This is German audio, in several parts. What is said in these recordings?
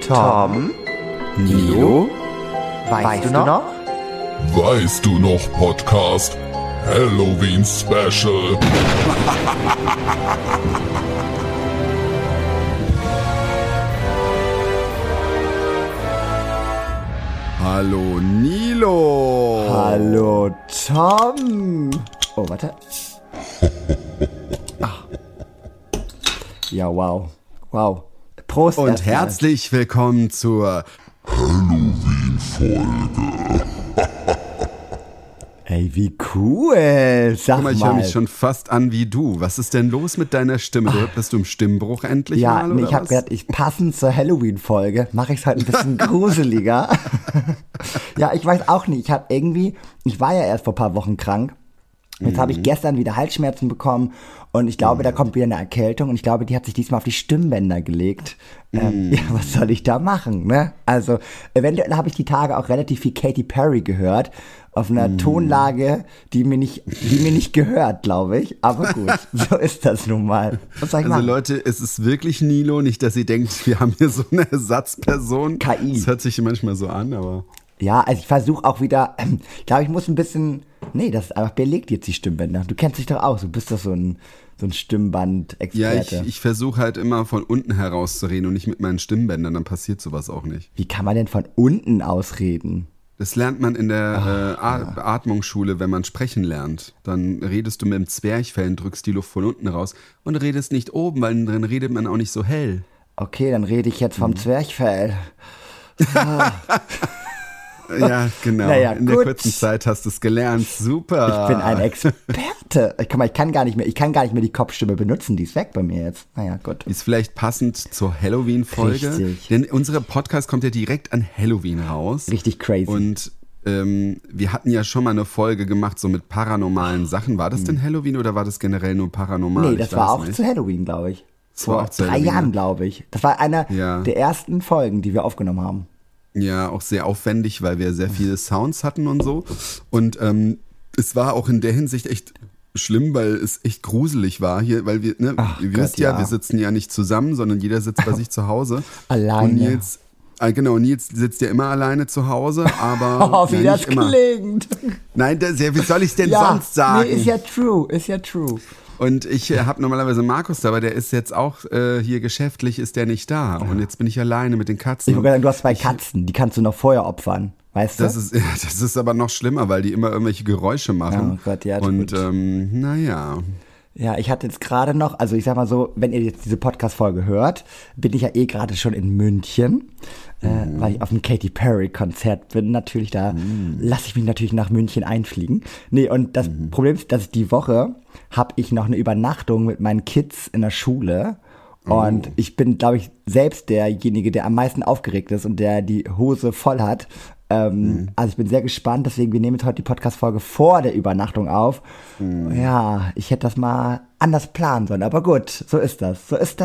Tom, Nilo, weißt du noch? Weißt du noch Podcast Halloween Special? Hallo Nilo. Hallo Tom. Oh, warte. Ach. Ja, wow. Wow. Prost. Und herzlich willkommen zur Halloween-Folge. Ey, wie cool. Sag Guck mal, ich mal. höre mich schon fast an wie du. Was ist denn los mit deiner Stimme? Bist du im Stimmbruch endlich Ja, mal, nee, oder ich habe was? gedacht, passend zur Halloween-Folge mache ich es halt ein bisschen gruseliger. Ja, ich weiß auch nicht. Ich war ja erst vor ein paar Wochen krank. Jetzt habe ich gestern wieder Halsschmerzen bekommen und ich glaube, da kommt wieder eine Erkältung und ich glaube, die hat sich diesmal auf die Stimmbänder gelegt. Ja, was soll ich da machen, ne? Also, eventuell habe ich die Tage auch relativ viel Katy Perry gehört, auf einer Tonlage, die mir nicht gehört, glaube ich. Aber gut, so ist das nun mal. Was soll ich Also machen? Leute, es ist wirklich Nilo, nicht, dass ihr denkt, wir haben hier so eine Ersatzperson. KI. Das hört sich manchmal so an, aber... Ja, also ich versuche auch wieder, ich glaube, ich muss ein bisschen, das ist einfach belegt jetzt die Stimmbänder. Du kennst dich doch aus, du bist doch so ein Ja, Stimmband-Experte. ich versuche halt immer von unten heraus zu reden und nicht mit meinen Stimmbändern, dann passiert sowas auch nicht. Wie kann man denn von unten ausreden? Das lernt man in der Beatmungsschule, wenn man sprechen lernt. Dann redest du mit dem Zwerchfell und drückst die Luft von unten raus und redest nicht oben, weil drin redet man auch nicht so hell. Okay, dann rede ich jetzt vom Zwerchfell. Ja, genau. Naja, in der gut. kurzen Zeit hast du es gelernt. Super. Ich bin ein Experte. Ich kann gar nicht mehr die Kopfstimme benutzen, die ist weg bei mir jetzt. Naja, gut. Ist vielleicht passend zur Halloween-Folge. Richtig. Denn unser Podcast kommt ja direkt an Halloween raus. Richtig crazy. Und wir hatten ja schon mal eine Folge gemacht, so mit paranormalen Sachen. War das denn Halloween oder war das generell nur paranormal? Nee, das Ich war weiß auch nicht. zu Halloween, glaube ich. Das war Vor auch zu 3 Halloween, Jahren, ja. glaube ich. Das war einer Ja. der ersten Folgen, die wir aufgenommen haben. Ja, auch sehr aufwendig, weil wir sehr viele Sounds hatten und so. Und es war auch in der Hinsicht echt schlimm, weil es echt gruselig war hier, weil wir, ne, Ach ihr Gott, wisst ja, ja. wir sitzen ja nicht zusammen, sondern jeder sitzt bei sich zu Hause. Alleine. Und Nils sitzt ja immer alleine zu Hause, aber Oh, wie ja, das nicht immer. klingt. Nein, wie soll ich es denn Ja, sonst sagen? nee, ist ja true. Und ich habe normalerweise Markus da, aber der ist jetzt auch hier geschäftlich, ist der nicht da. Und jetzt bin ich alleine mit den Katzen. Ich wollte sagen, du hast 2 Katzen, die kannst du noch vorher opfern, weißt du? Das ist aber noch schlimmer, weil die immer irgendwelche Geräusche machen. Oh Gott, ja, Und gut. naja. Ja, ich hatte jetzt gerade noch, also ich sag mal so, wenn ihr jetzt diese Podcast-Folge hört, bin ich ja gerade schon in München, weil ich auf dem Katy Perry-Konzert bin. Natürlich, da lasse ich mich natürlich nach München einfliegen. Nee, und das Problem ist, dass die Woche habe ich noch eine Übernachtung mit meinen Kids in der Schule. Und ich bin, glaube ich, selbst derjenige, der am meisten aufgeregt ist und der die Hose voll hat. Also ich bin sehr gespannt, deswegen, wir nehmen jetzt heute die Podcast-Folge vor der Übernachtung auf. Ja, ich hätte das mal anders planen sollen, aber gut, so ist das.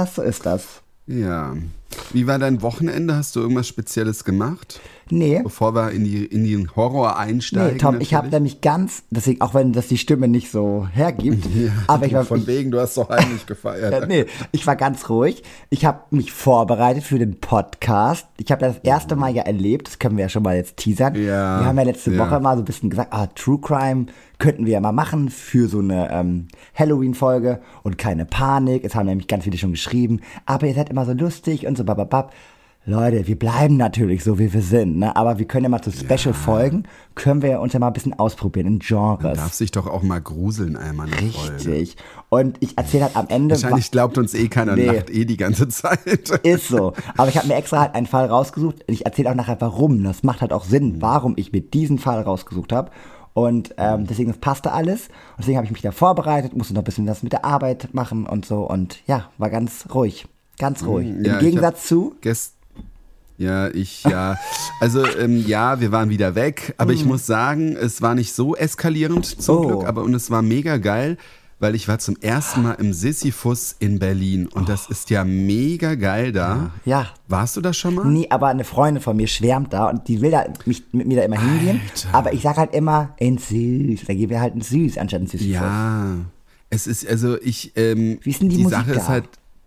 Ja. Wie war dein Wochenende? Hast du irgendwas Spezielles gemacht? Nee, Bevor wir in den Horror einsteigen? Tom, ich habe natürlich? nämlich deswegen, auch wenn das die Stimme nicht so hergibt, aber ich war, Von wegen, du hast doch heimlich gefeiert. nee, ich war ganz ruhig. Ich habe mich vorbereitet für den Podcast. Ich habe das erste Mal ja erlebt, das können wir ja schon mal jetzt teasern. Ja, Wir haben ja letzte ja. Woche mal so ein bisschen gesagt, True Crime könnten wir ja mal machen für so eine Halloween-Folge und keine Panik. Es haben nämlich ganz viele schon geschrieben, aber ihr seid immer so lustig und so bababab. Leute, wir bleiben natürlich so, wie wir sind, ne? Aber wir können ja mal zu Special-Folgen, können wir uns ja mal ein bisschen ausprobieren in Genres. Darf sich doch auch mal gruseln einmal eine Folge. Richtig. Und ich erzähle halt am Ende... Wahrscheinlich glaubt uns keiner, Nee. lacht die ganze Zeit. Ist so. Aber ich habe mir extra halt einen Fall rausgesucht. Ich erzähle auch nachher, warum. Das macht halt auch Sinn, warum ich mir diesen Fall rausgesucht habe. Und deswegen, das passte alles. Und deswegen habe ich mich da vorbereitet, musste noch ein bisschen was mit der Arbeit machen und so. Und ja, war ganz ruhig. Ganz ruhig. Ja, Im Gegensatz zu... Ja, also wir waren wieder weg, aber ich muss sagen, es war nicht so eskalierend zum Glück, und es war mega geil, weil ich war zum ersten Mal im Sisyphus in Berlin und das ist ja mega geil da. Ja. Warst du da schon mal? Nee, aber eine Freundin von mir schwärmt da und die will da mit mir da immer hingehen. Alter. Aber ich sag halt immer ins Süß. Da gehen wir halt ins Süß anstatt ins Sisyphus. Ja, es ist, also Wie ist denn die Musik Sache da? ist halt,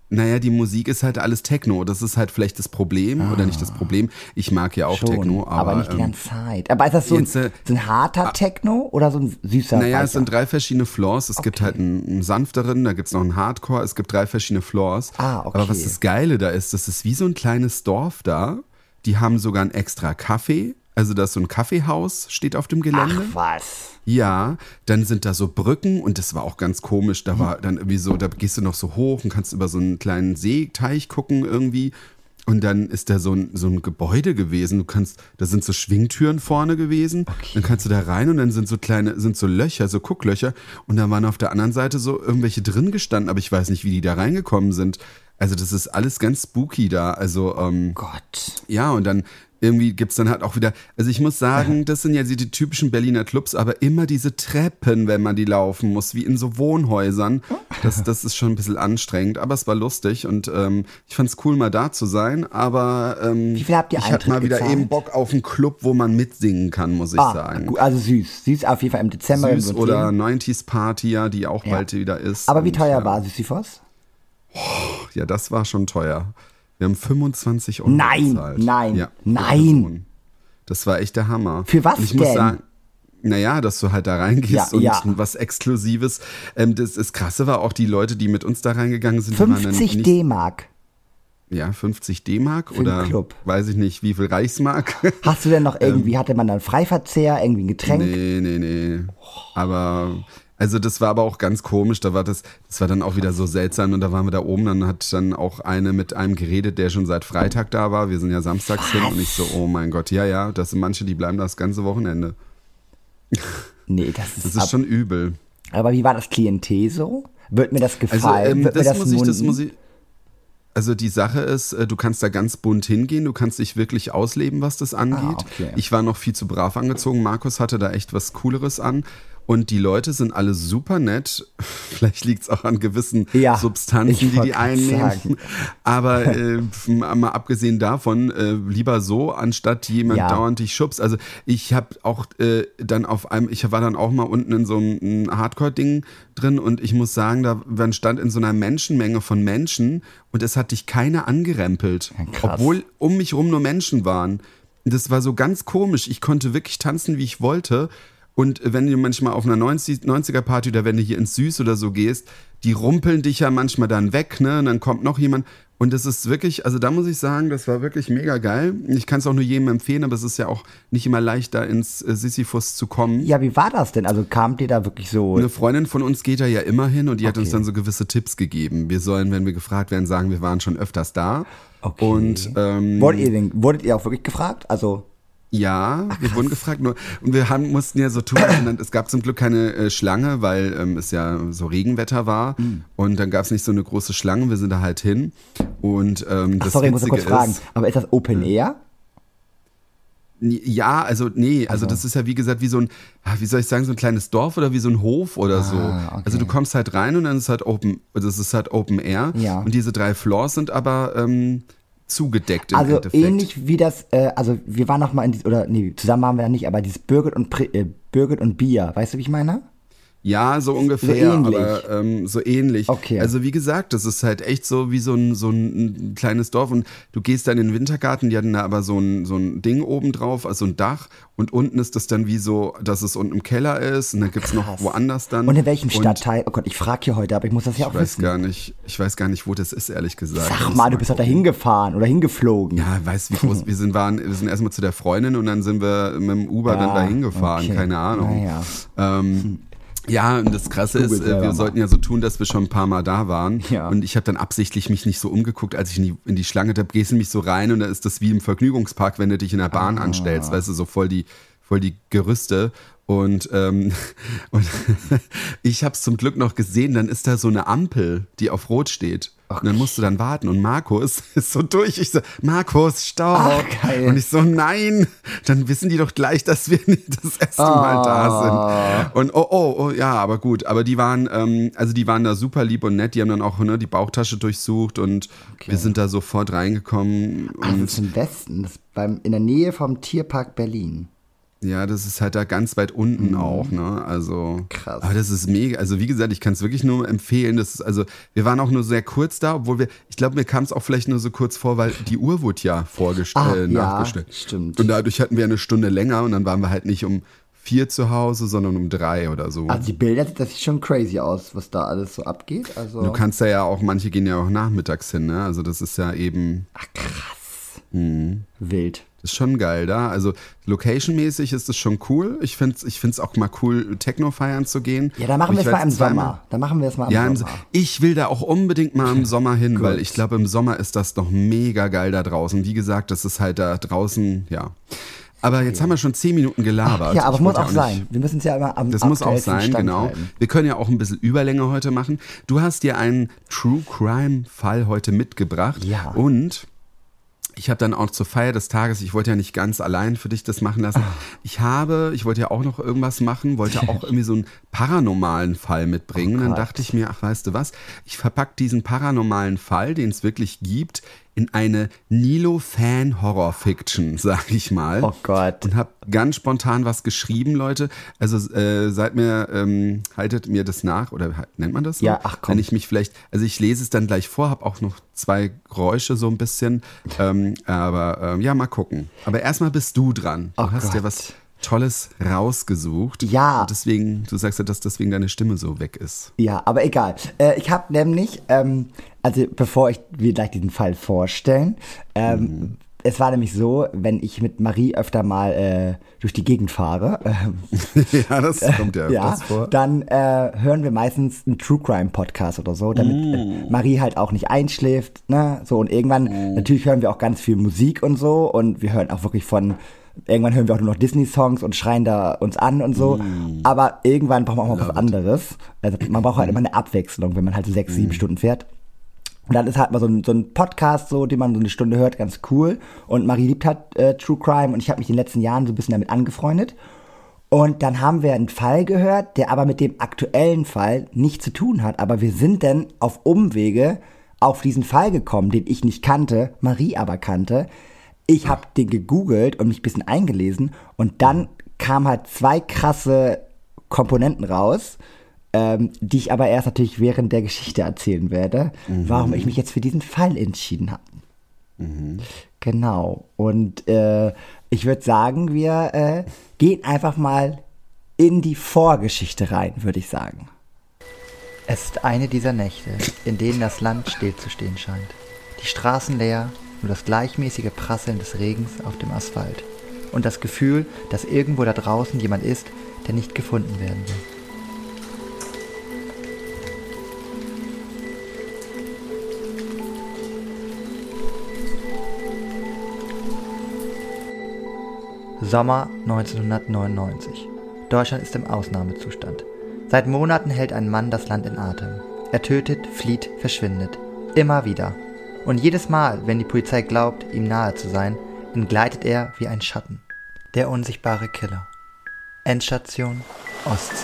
Naja, die Musik ist halt alles Techno. Das ist halt vielleicht das Problem, oder nicht das Problem. Ich mag ja auch Schon, Techno, aber nicht die ganze Zeit. Aber ist das so ein, jetzt, so ein harter Techno oder so ein süßer? Naja, weicher? es sind 3 verschiedene Floors. Es gibt halt einen sanfteren, da gibt es noch einen Hardcore. Es gibt 3 verschiedene Floors. Ah, okay. Aber was das Geile da ist, das ist wie so ein kleines Dorf da. Die haben sogar einen extra Kaffee. Also da ist so ein Kaffeehaus, steht auf dem Gelände. Ach was. Ja, dann sind da so Brücken und das war auch ganz komisch. Da war dann irgendwie so, da gehst du noch so hoch und kannst über so einen kleinen Seeteich gucken irgendwie. Und dann ist da so ein Gebäude gewesen. Da sind so Schwingtüren vorne gewesen. Okay. Dann kannst du da rein und dann sind so Löcher, so Gucklöcher. Und da waren auf der anderen Seite so irgendwelche drin gestanden, aber ich weiß nicht, wie die da reingekommen sind. Also das ist alles ganz spooky da. Also Gott. Ja, und dann irgendwie gibt's dann halt auch wieder, also ich muss sagen, das sind ja die typischen Berliner Clubs, aber immer diese Treppen, wenn man die laufen muss, wie in so Wohnhäusern. Das ist schon ein bisschen anstrengend, aber es war lustig und ich fand's cool, mal da zu sein, aber wie viel habt ihr ich hatte mal wieder gezahlt? eben Bock auf einen Club, wo man mitsingen kann, muss ich sagen. Gut, also süß auf jeden Fall im Dezember. Süß oder 90s Party, ja, die auch bald wieder ist. Aber wie und, teuer war Sisyphos? Ja, das war schon teuer. Wir haben 25 € Nein, bezahlt. nein, ja, nein. Das war echt der Hammer. Für was und ich denn? muss sagen, naja, dass du halt da reingehst und ja. was Exklusives. Das Krasse war auch, die Leute, die mit uns da reingegangen sind, die waren dann 50 nicht, D-Mark. Ja, 50 D-Mark Für oder den Club. weiß ich nicht, wie viel Reichsmark. Hast du denn noch irgendwie, hatte man dann Freiverzehr, irgendwie ein Getränk? Nee. Aber, also das war aber auch ganz komisch, das war dann auch wieder so seltsam und da waren wir da oben, dann hat dann auch eine mit einem geredet, der schon seit Freitag da war, wir sind ja samstags hin und ich so, oh mein Gott, ja, das sind manche, die bleiben das ganze Wochenende. Nee, das ist schon übel. Aber wie war das Klientel so? Wird mir das gefallen? Also die Sache ist, du kannst da ganz bunt hingehen, du kannst dich wirklich ausleben, was das angeht. Okay. Ich war noch viel zu brav angezogen, Markus hatte da echt was Cooleres an. Und die Leute sind alle super nett. Vielleicht liegt es auch an gewissen Substanzen, die einnehmen. Sagen. Aber mal abgesehen davon, lieber so, anstatt jemand dauernd dich schubst. Also ich habe auch ich war dann auch mal unten in so einem Hardcore-Ding drin und ich muss sagen, man stand in so einer Menschenmenge von Menschen und es hat dich keiner angerempelt. Ja, krass. Obwohl um mich rum nur Menschen waren. Das war so ganz komisch. Ich konnte wirklich tanzen, wie ich wollte. Und wenn du manchmal auf einer 90er-Party oder wenn du hier ins Süß oder so gehst, die rumpeln dich ja manchmal dann weg, ne? Und dann kommt noch jemand. Und das ist wirklich, also da muss ich sagen, das war wirklich mega geil. Ich kann es auch nur jedem empfehlen, aber es ist ja auch nicht immer leicht, da ins Sisyphus zu kommen. Ja, wie war das denn? Also kamt ihr da wirklich so? Eine Freundin von uns geht da ja immer hin und die hat uns dann so gewisse Tipps gegeben. Wir sollen, wenn wir gefragt werden, sagen, wir waren schon öfters da. Okay. Und, wurdet ihr auch wirklich gefragt? Also ja, wir wurden gefragt, und wir mussten ja so tun, es gab zum Glück keine Schlange, weil es ja so Regenwetter war und dann gab es nicht so eine große Schlange, wir sind da halt hin und das sorry, ich muss kurz fragen, aber ist das Open Air? Ja, also das ist ja wie gesagt wie so ein, wie soll ich sagen, so ein kleines Dorf oder wie so ein Hof oder so. Okay. Also du kommst halt rein und dann ist halt Open Air und diese 3 Floors sind aber zugedeckt im Endeffekt. Also ähnlich wie das, also wir waren noch mal zusammen waren wir da nicht, aber dieses Birgit und Bier, weißt du, wie ich meine? Ja, so ungefähr, so ähnlich. Aber so ähnlich. Okay. Also wie gesagt, das ist halt echt so wie so ein kleines Dorf und du gehst dann in den Wintergarten, die hatten da aber so ein Ding oben drauf, also ein Dach und unten ist das dann wie so, dass es unten im Keller ist und dann gibt's noch woanders dann. Und in welchem Stadtteil? Oh Gott, ich frage hier heute, aber ich muss das ja auch wissen. Ich weiß gar nicht, wo das ist, ehrlich gesagt. Sag mal, du bist doch da hingefahren oder hingeflogen. Ja, weißt du, wie groß wir sind erstmal zu der Freundin und dann sind wir mit dem Uber dann da hingefahren, okay. keine Ahnung. Naja. Ja, und das Krasse ist, wir sollten ja so tun, dass wir schon ein paar Mal da waren. Ja. Und ich habe dann absichtlich mich nicht so umgeguckt, als ich in die Schlange, da gehst du nämlich so rein und da ist das wie im Vergnügungspark, wenn du dich in der Bahn anstellst, weißt du, so voll die Gerüste. Und ich habe es zum Glück noch gesehen, dann ist da so eine Ampel, die auf Rot steht. Und dann musst du dann warten und Markus ist so durch. Ich so, Markus, Stopp. Geil. Und ich so, nein, dann wissen die doch gleich, dass wir nicht das erste Mal da sind. Und oh, ja, aber gut. Aber die waren da super lieb und nett. Die haben dann auch die Bauchtasche durchsucht und wir sind da sofort reingekommen. Das ist im Westen, das ist in der Nähe vom Tierpark Berlin. Ja, das ist halt da ganz weit unten auch, ne? Also Krass. Aber das ist mega. Also wie gesagt, ich kann es wirklich nur empfehlen. Das ist, also wir waren auch nur sehr kurz da, obwohl ich glaube, mir kam es auch vielleicht nur so kurz vor, weil die Uhr wurde ja nachgestellt. Stimmt. Und dadurch hatten wir eine Stunde länger und dann waren wir halt nicht um 4 zu Hause, sondern um 3 oder so. Also die Bilder, das sieht schon crazy aus, was da alles so abgeht. Also Du kannst ja auch, manche gehen ja auch nachmittags hin, ne? Also das ist ja eben. Ach krass. Wild. Das ist schon geil da. Also location-mäßig ist es schon cool. Ich find's auch mal cool, Techno feiern zu gehen. Ja, da machen wir es mal im Sommer. Sommer. Ich will da auch unbedingt mal im Sommer hin, weil ich glaube, im Sommer ist das doch mega geil da draußen. Wie gesagt, das ist halt da draußen, ja. Aber jetzt haben wir schon 10 Minuten gelabert. Ja, aber es muss auch sein. Wir müssen es ja immer am Das muss auch sein, Stand genau. halten. Wir können ja auch ein bisschen Überlänge heute machen. Du hast dir einen True Crime Fall heute mitgebracht. Ja. Und ich habe dann auch zur Feier des Tages, ich wollte ja nicht ganz allein für dich das machen lassen. Ich wollte ja auch noch irgendwas machen, wollte auch irgendwie so einen paranormalen Fall mitbringen. Und dann dachte ich mir, ach, weißt du was, ich verpacke diesen paranormalen Fall, den es wirklich gibt, in eine Nilo-Fan-Horror-Fiction, sag ich mal. Oh Gott. Und habe ganz spontan was geschrieben, Leute. Also haltet mir das nach, oder nennt man das so? Ja, ach komm. Wenn ich mich vielleicht, also ich lese es dann gleich vor, habe auch noch 2 Geräusche so ein bisschen. Ja, mal gucken. Aber erstmal bist du dran. Du hast ja was Tolles rausgesucht. Ja. Und deswegen, du sagst ja, dass deswegen deine Stimme so weg ist. Ja, aber egal. Ich habe nämlich, also bevor wir gleich diesen Fall vorstellen, es war nämlich so, wenn ich mit Marie öfter mal durch die Gegend fahre, ja, das kommt ja öfters vor. Dann hören wir meistens einen True Crime Podcast oder so, damit Marie halt auch nicht einschläft, ne? So, und irgendwann, natürlich hören wir auch ganz viel Musik und so, und wir hören auch wirklich irgendwann hören wir auch nur noch Disney-Songs und schreien da uns an und so. Aber irgendwann braucht man auch mal was anderes. Also man braucht halt immer eine Abwechslung, wenn man halt so 6, 7 Stunden fährt. Und dann ist halt mal so ein Podcast, so, den man so eine Stunde hört, ganz cool. Und Marie liebt halt True Crime, und ich habe mich in den letzten Jahren so ein bisschen damit angefreundet. Und dann haben wir einen Fall gehört, der aber mit dem aktuellen Fall nichts zu tun hat. Aber wir sind dann auf Umwege auf diesen Fall gekommen, den ich nicht kannte, Marie aber kannte. Ich habe den gegoogelt und mich ein bisschen eingelesen, und dann kamen halt 2 krasse Komponenten raus, die ich aber erst natürlich während der Geschichte erzählen werde, warum ich mich jetzt für diesen Fall entschieden habe. Genau. Und ich würde sagen, wir gehen einfach mal in die Vorgeschichte rein, würde ich sagen. Es ist eine dieser Nächte, in denen das Land stillzustehen scheint. Die Straßen leer, nur das gleichmäßige Prasseln des Regens auf dem Asphalt. Und das Gefühl, dass irgendwo da draußen jemand ist, der nicht gefunden werden will. Sommer 1999. Deutschland ist im Ausnahmezustand. Seit Monaten hält ein Mann das Land in Atem. Er tötet, flieht, verschwindet. Immer wieder. Und jedes Mal, wenn die Polizei glaubt, ihm nahe zu sein, entgleitet er wie ein Schatten. Der unsichtbare Killer. Endstation Ostsee.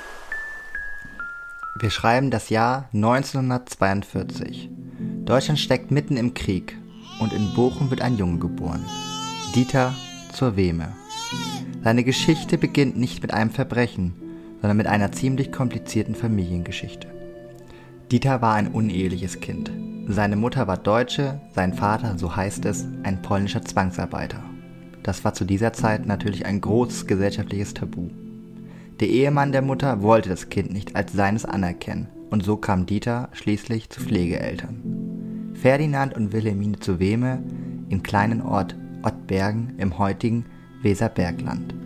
Wir schreiben das Jahr 1942. Deutschland steckt mitten im Krieg, und in Bochum wird ein Junge geboren. Dieter zur Wehme. Seine Geschichte beginnt nicht mit einem Verbrechen, sondern mit einer ziemlich komplizierten Familiengeschichte. Dieter war ein uneheliches Kind. Seine Mutter war Deutsche, sein Vater, so heißt es, ein polnischer Zwangsarbeiter. Das war zu dieser Zeit natürlich ein großes gesellschaftliches Tabu. Der Ehemann der Mutter wollte das Kind nicht als seines anerkennen, und so kam Dieter schließlich zu Pflegeeltern. Ferdinand und Wilhelmine zur Wehme im kleinen Ort Ottbergen im heutigen Weserbergland.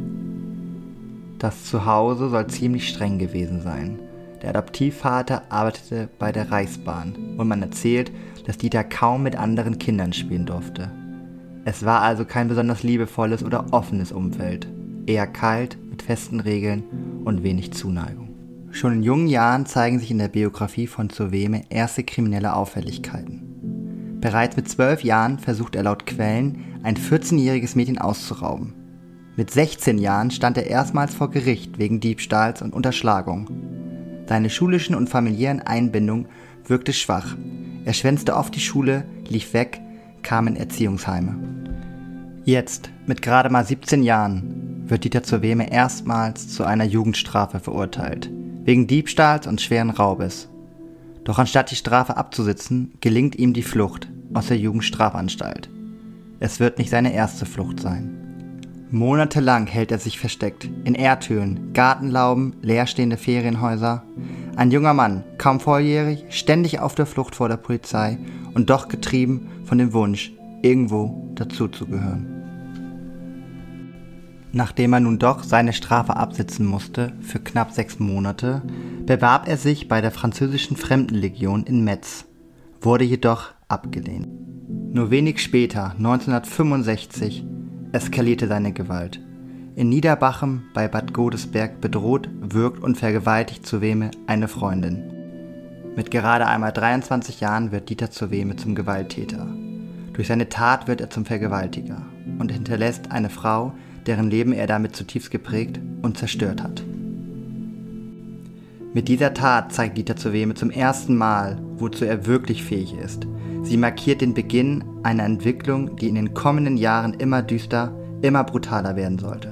Das Zuhause soll ziemlich streng gewesen sein. Der Adoptivvater arbeitete bei der Reichsbahn, und man erzählt, dass Dieter kaum mit anderen Kindern spielen durfte. Es war also kein besonders liebevolles oder offenes Umfeld, eher kalt, mit festen Regeln und wenig Zuneigung. Schon in jungen Jahren zeigen sich in der Biografie von zur Wehme erste kriminelle Auffälligkeiten. Bereits mit 12 Jahren versucht er laut Quellen, ein 14-jähriges Mädchen auszurauben. Mit 16 Jahren stand er erstmals vor Gericht wegen Diebstahls und Unterschlagung. Seine schulischen und familiären Einbindung wirkte schwach. Er schwänzte oft die Schule, lief weg, kam in Erziehungsheime. Jetzt, mit gerade mal 17 Jahren, wird Dieter zur Wehme erstmals zu einer Jugendstrafe verurteilt, wegen Diebstahls und schweren Raubes. Doch anstatt die Strafe abzusitzen, gelingt ihm die Flucht aus der Jugendstrafanstalt. Es wird nicht seine erste Flucht sein. Monatelang hält er sich versteckt, in Erdhöhlen, Gartenlauben, leerstehende Ferienhäuser. Ein junger Mann, kaum volljährig, ständig auf der Flucht vor der Polizei und doch getrieben von dem Wunsch, irgendwo dazuzugehören. Nachdem er nun doch seine Strafe absitzen musste, für knapp 6 Monate, bewarb er sich bei der französischen Fremdenlegion in Metz, wurde jedoch abgelehnt. Nur wenig später, 1965, eskalierte seine Gewalt. In Niederbachem bei Bad Godesberg bedroht, würgt und vergewaltigt zur Wehme eine Freundin. Mit gerade einmal 23 Jahren wird Dieter zur Wehme zum Gewalttäter. Durch seine Tat wird er zum Vergewaltiger und hinterlässt eine Frau, deren Leben er damit zutiefst geprägt und zerstört hat. Mit dieser Tat zeigt Dieter zur Wehme zum ersten Mal, wozu er wirklich fähig ist. Sie markiert den Beginn einer Entwicklung, die in den kommenden Jahren immer düster, immer brutaler werden sollte.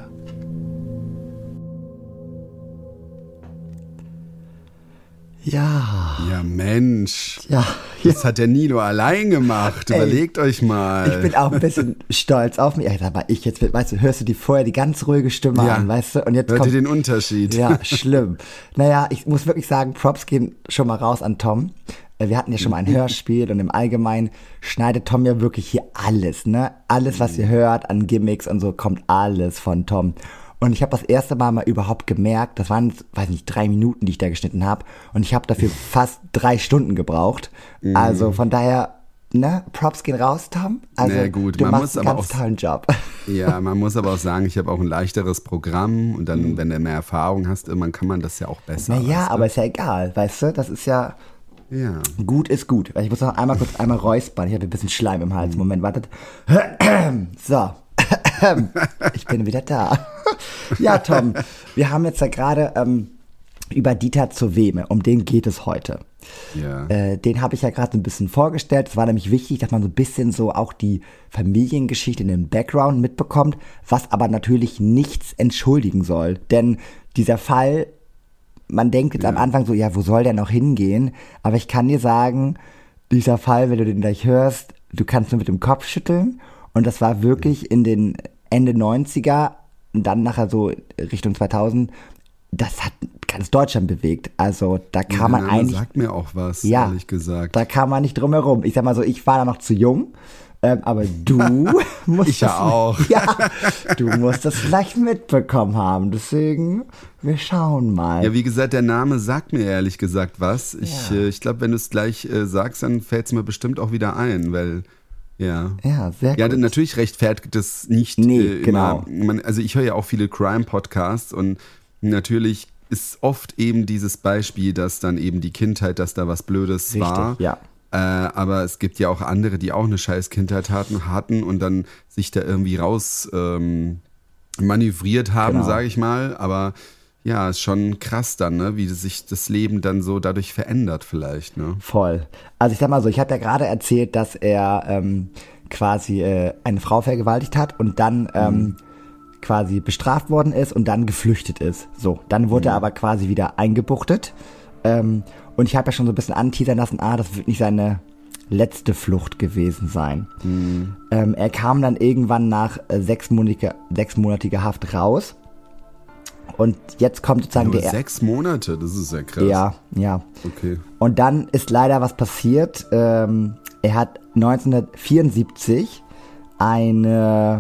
Ja. Ja, Mensch. Ja. Das hat der Nilo allein gemacht. Überlegt euch mal. Ich bin auch ein bisschen stolz auf mich. Aber weißt du, hörst du vorher die ganz ruhige Stimme an, weißt du? Und jetzt hört ihr den Unterschied? Ja, schlimm. Naja, ich muss wirklich sagen, Props gehen schon mal raus an Tom. Wir hatten ja schon mal ein Hörspiel und im Allgemeinen schneidet Tom ja wirklich hier alles, ne? Alles, was ihr hört an Gimmicks und so, kommt alles von Tom. Und ich habe das erste Mal überhaupt gemerkt, das waren, weiß nicht, 3 Minuten, die ich da geschnitten habe. Und ich habe dafür fast 3 Stunden gebraucht. Also von daher, ne, Props gehen raus, Tom. Also gut, du man machst muss einen aber ganz auch, tollen Job. Ja, man muss aber auch sagen, ich habe auch ein leichteres Programm. Und dann, wenn du mehr Erfahrung hast, irgendwann kann man das ja auch besser. Naja, weißt du? aber ist ja egal, weißt du, das ist ja... Ja. Gut ist gut. Ich muss noch kurz einmal räuspern. Ich habe ein bisschen Schleim im Hals. Moment, wartet. So. Ich bin wieder da. Ja, Tom, wir haben jetzt ja gerade über Dieter zur Wehme. Um den geht es heute. Ja. Den habe ich ja gerade so ein bisschen vorgestellt. Es war nämlich wichtig, dass man so ein bisschen so auch die Familiengeschichte in den Background mitbekommt, was aber natürlich nichts entschuldigen soll. Denn dieser Fall... Man denkt jetzt am Anfang so, ja, wo soll der noch hingehen? Aber ich kann dir sagen, dieser Fall, wenn du den gleich hörst, du kannst nur mit dem Kopf schütteln. Und das war wirklich in den Ende 90er und dann nachher so Richtung 2000, das hat ganz Deutschland bewegt. Also da kann man eigentlich... sagt mir auch was, ja, ehrlich gesagt. Da kann man nicht drum herum. Ich sag mal so, ich war da noch zu jung. Aber du musst ich ja auch. Ja, du musst das vielleicht mitbekommen haben. Deswegen, wir schauen mal. Ja, wie gesagt, der Name sagt mir ehrlich gesagt was. Ich glaube, wenn du es gleich sagst, dann fällt es mir bestimmt auch wieder ein, weil, ja. Ja, sehr gut. Ja, natürlich rechtfertigt es nicht genau. immer. Also ich höre ja auch viele Crime-Podcasts und natürlich ist oft eben dieses Beispiel, dass dann eben die Kindheit, dass da was Blödes war. Ja. Aber es gibt ja auch andere, die auch eine scheiß Kindheit hatten und dann sich da irgendwie raus manövriert haben, sage ich mal. Aber ja, ist schon krass dann, ne? Wie sich das Leben dann so dadurch verändert vielleicht. Ne? Voll. Also ich sag mal so, ich habe ja gerade erzählt, dass er quasi eine Frau vergewaltigt hat und dann quasi bestraft worden ist und dann geflüchtet ist. So, dann wurde er aber quasi wieder eingebuchtet. Und ich habe ja schon so ein bisschen anteasern lassen, das wird nicht seine letzte Flucht gewesen sein. Er kam dann irgendwann nach 6-monatiger Haft raus. Und jetzt kommt sozusagen der... 6 Monate, das ist ja krass. Ja. Okay. Und dann ist leider was passiert. Er hat 1974 ein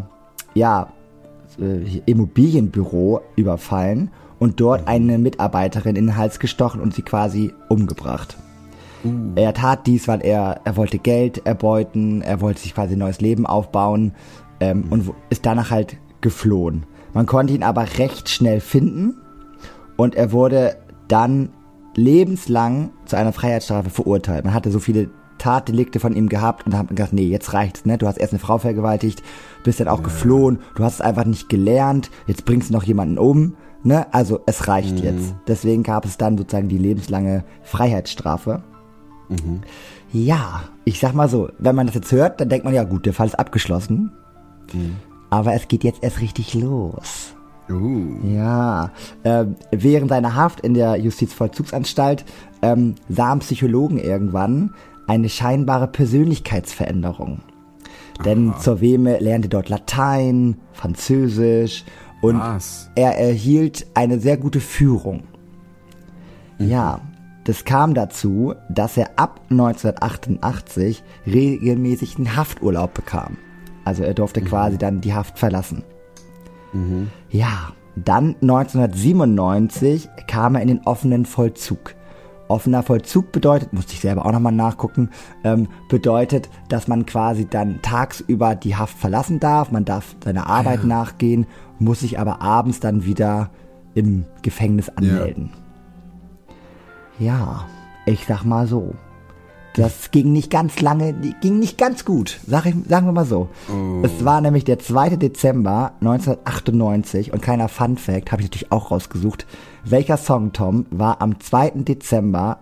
Immobilienbüro überfallen und dort eine Mitarbeiterin in den Hals gestochen und sie quasi umgebracht. Er tat dies, weil er wollte Geld erbeuten, er wollte sich quasi ein neues Leben aufbauen und ist danach halt geflohen. Man konnte ihn aber recht schnell finden und er wurde dann lebenslang zu einer Freiheitsstrafe verurteilt. Man hatte so viele Tatdelikte von ihm gehabt und da hat man gesagt, nee, jetzt reicht's, ne? Du hast erst eine Frau vergewaltigt, bist dann auch geflohen, du hast es einfach nicht gelernt, jetzt bringst du noch jemanden um. Ne? Also es reicht jetzt. Deswegen gab es dann sozusagen die lebenslange Freiheitsstrafe. Ja, ich sag mal so, wenn man das jetzt hört, dann denkt man, ja gut, der Fall ist abgeschlossen. Aber es geht jetzt erst richtig los. Ja, während seiner Haft in der Justizvollzugsanstalt sahen Psychologen irgendwann eine scheinbare Persönlichkeitsveränderung. Denn Zerweme lernte dort Latein, Französisch und er erhielt eine sehr gute Führung. Ja, das kam dazu, dass er ab 1988 regelmäßig einen Hafturlaub bekam. Also er durfte quasi dann die Haft verlassen. Ja, dann 1997 kam er in den offenen Vollzug. Offener Vollzug bedeutet, musste ich selber auch nochmal nachgucken, bedeutet, dass man quasi dann tagsüber die Haft verlassen darf, man darf seiner Arbeit nachgehen, muss sich aber abends dann wieder im Gefängnis anmelden. Ja, ich sag mal so. Das ging nicht ganz lange, ging nicht ganz gut, sagen wir mal so. Es war nämlich der 2. Dezember 1998 und kleiner Funfact, habe ich natürlich auch rausgesucht. Welcher Song, Tom, war am 2. Dezember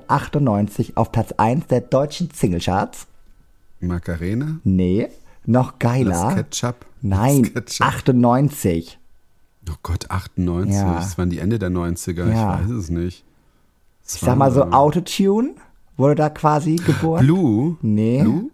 1998 auf Platz 1 der deutschen Singlecharts? Macarena? Nee, noch geiler. Das Ketchup? Nein, Das Ketchup. 98. Oh Gott, 98. Ja. Das waren die Ende der 90er, Ja. ich weiß es nicht. Ich sag mal so, Autotune wurde da quasi geboren. Blue? Nee. Blue?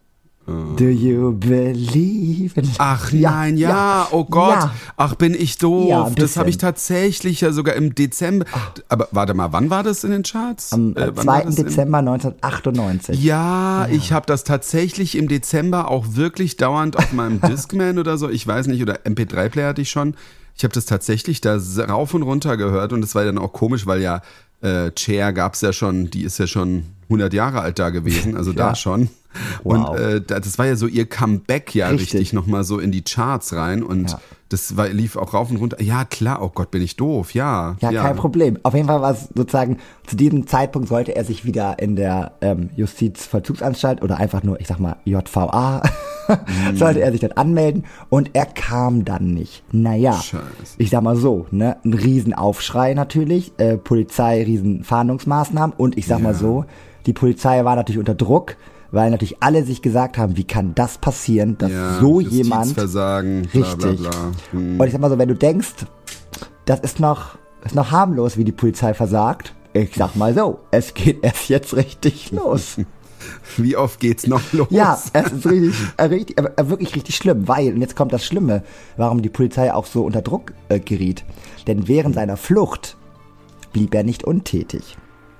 Do you believe in... Ach nein, ja, oh Gott. Ja. Ach, bin ich doof. Ja, ein das habe ich bisschen. tatsächlich ja sogar im Dezember. Aber warte mal, wann war das in den Charts? Am Wann 2. war das Dezember 1998. Ja, ich habe das tatsächlich im Dezember auch wirklich dauernd auf meinem Discman oder so, ich weiß nicht, oder MP3-Player hatte ich schon. Ich habe das tatsächlich da rauf und runter gehört und das war dann auch komisch, weil ja Cher gab's ja schon, die ist ja schon 100 Jahre alt da gewesen, also da schon. Wow. Und das war ja so ihr Comeback ja Richtig. richtig nochmal so in die Charts rein und das lief auch rauf und runter. Ja, klar, oh Gott, bin ich doof, ja. Ja, kein Problem. Auf jeden Fall war es sozusagen, zu diesem Zeitpunkt sollte er sich wieder in der Justizvollzugsanstalt oder einfach nur, ich sag mal, JVA, sollte er sich dann anmelden und er kam dann nicht. Naja, Scheiße. ich sag mal so, ne, ein Riesenaufschrei natürlich, Polizei, Riesenfahndungsmaßnahmen und ich sag mal so, die Polizei war natürlich unter Druck, weil natürlich alle sich gesagt haben, wie kann das passieren, dass so jemand... Justizversagen, bla bla Richtig. bla. Und ich sag mal so, wenn du denkst, das ist noch harmlos, wie die Polizei versagt, ich sag mal so, es geht erst jetzt richtig los. Wie oft geht's noch los? Ja, es ist wirklich richtig schlimm, weil, und jetzt kommt das Schlimme, warum die Polizei auch so unter Druck geriet. Denn während seiner Flucht blieb er nicht untätig.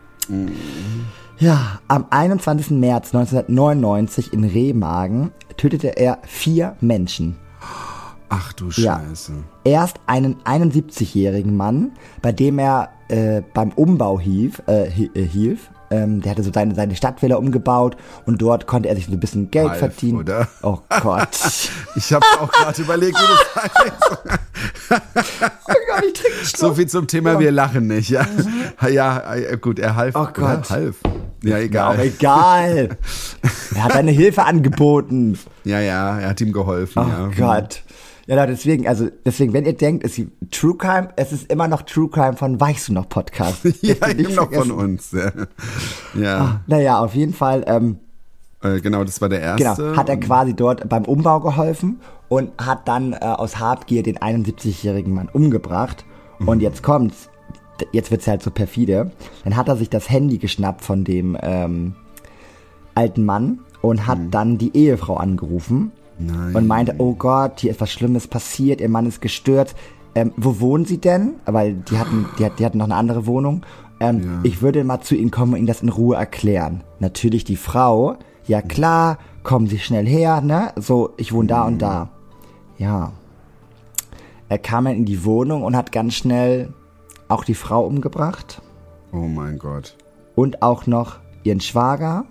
Ja, am 21. März 1999 in Remagen tötete er 4 Menschen. Ach du Ja. Scheiße. Erst einen 71-jährigen Mann, bei dem er beim Umbau hilf. Der hatte so seine Stadtvilla umgebaut und dort konnte er sich so ein bisschen Geld Ralf, verdienen. oder? Oh Gott. Ich habe auch gerade überlegt, wie das heißt. Ich trinke einen Schluck. So viel zum Thema, wir lachen nicht. Ja, ja gut, er half. Oh Gott. Oder half. Ja, Ja, auch egal. egal. Er hat seine Hilfe angeboten. Ja, er hat ihm geholfen. Oh ja. Gott. Ja, deswegen, wenn ihr denkt, es ist True Crime, es ist immer noch True Crime von Weißt du noch Podcast. Ja, Dürft ihr nicht eben noch von vergessen. uns. Ja. Naja, auf jeden Fall, Genau, das war der erste. genau, hat er quasi dort beim Umbau geholfen und hat dann aus Habgier den 71-jährigen Mann umgebracht. Und jetzt kommt's, jetzt wird's halt so perfide. Dann hat er sich das Handy geschnappt von dem alten Mann und hat dann die Ehefrau angerufen. Nein. Und meinte, oh Gott, hier ist was Schlimmes passiert, ihr Mann ist gestürzt. Wo wohnen Sie denn? Weil die hatten noch eine andere Wohnung. Ich würde mal zu Ihnen kommen und Ihnen das in Ruhe erklären. Natürlich die Frau, ja klar, kommen Sie schnell her, ne? So, ich wohne da und da. Ja. Er kam dann in die Wohnung und hat ganz schnell auch die Frau umgebracht. Oh mein Gott. Und auch noch ihren Schwager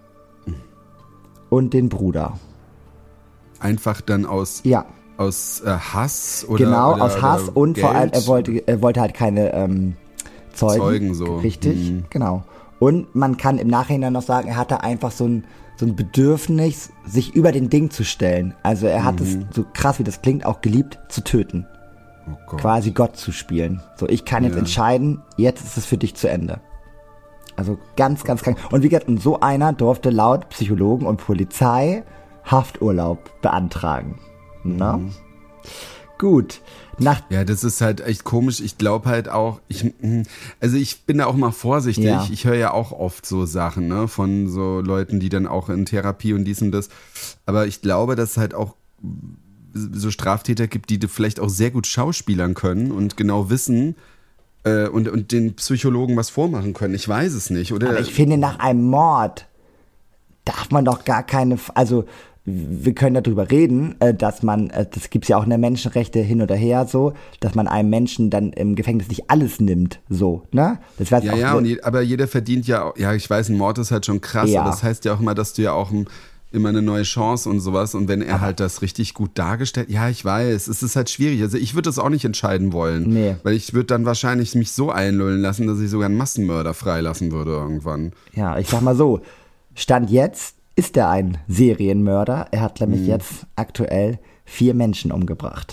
und den Bruder. Einfach dann aus Ja. Hass oder Genau, oder, aus Hass oder und vor allem, Geld? er wollte halt keine Zeugen so. Richtig, genau. Und man kann im Nachhinein noch sagen, er hatte einfach so ein Bedürfnis, sich über den Ding zu stellen. Also er hat es, so krass wie das klingt, auch geliebt zu töten. Oh Gott. Quasi Gott zu spielen. So, ich kann jetzt entscheiden, jetzt ist es für dich zu Ende. Also ganz, ganz krank. Und wie gesagt, und so einer durfte laut Psychologen und Polizei Hafturlaub beantragen. Na? Gut. Ja, das ist halt echt komisch. Ich glaube halt auch, ich bin da auch mal vorsichtig. Ja. Ich höre ja auch oft so Sachen, ne, von so Leuten, die dann auch in Therapie und dies und das. Aber ich glaube, dass es halt auch so Straftäter gibt, die vielleicht auch sehr gut schauspielern können und genau wissen und den Psychologen was vormachen können. Ich weiß es nicht, oder? Aber ich finde, nach einem Mord darf man doch gar keine, also wir können darüber reden, dass man, das gibt's ja auch in der Menschenrechte hin oder her so, dass man einem Menschen dann im Gefängnis nicht alles nimmt, so, ne? Das ja, ja, aber jeder verdient ja, ja, ich weiß, ein Mord ist halt schon krass, ja. aber das heißt ja auch immer, dass du ja auch immer eine neue Chance und sowas und wenn er halt das richtig gut dargestellt, ja, ich weiß, es ist halt schwierig, also ich würde das auch nicht entscheiden wollen, weil ich würde dann wahrscheinlich mich so einlullen lassen, dass ich sogar einen Massenmörder freilassen würde irgendwann. Ja, ich sag mal so, Stand jetzt ist er ein Serienmörder. Er hat nämlich jetzt aktuell 4 Menschen umgebracht.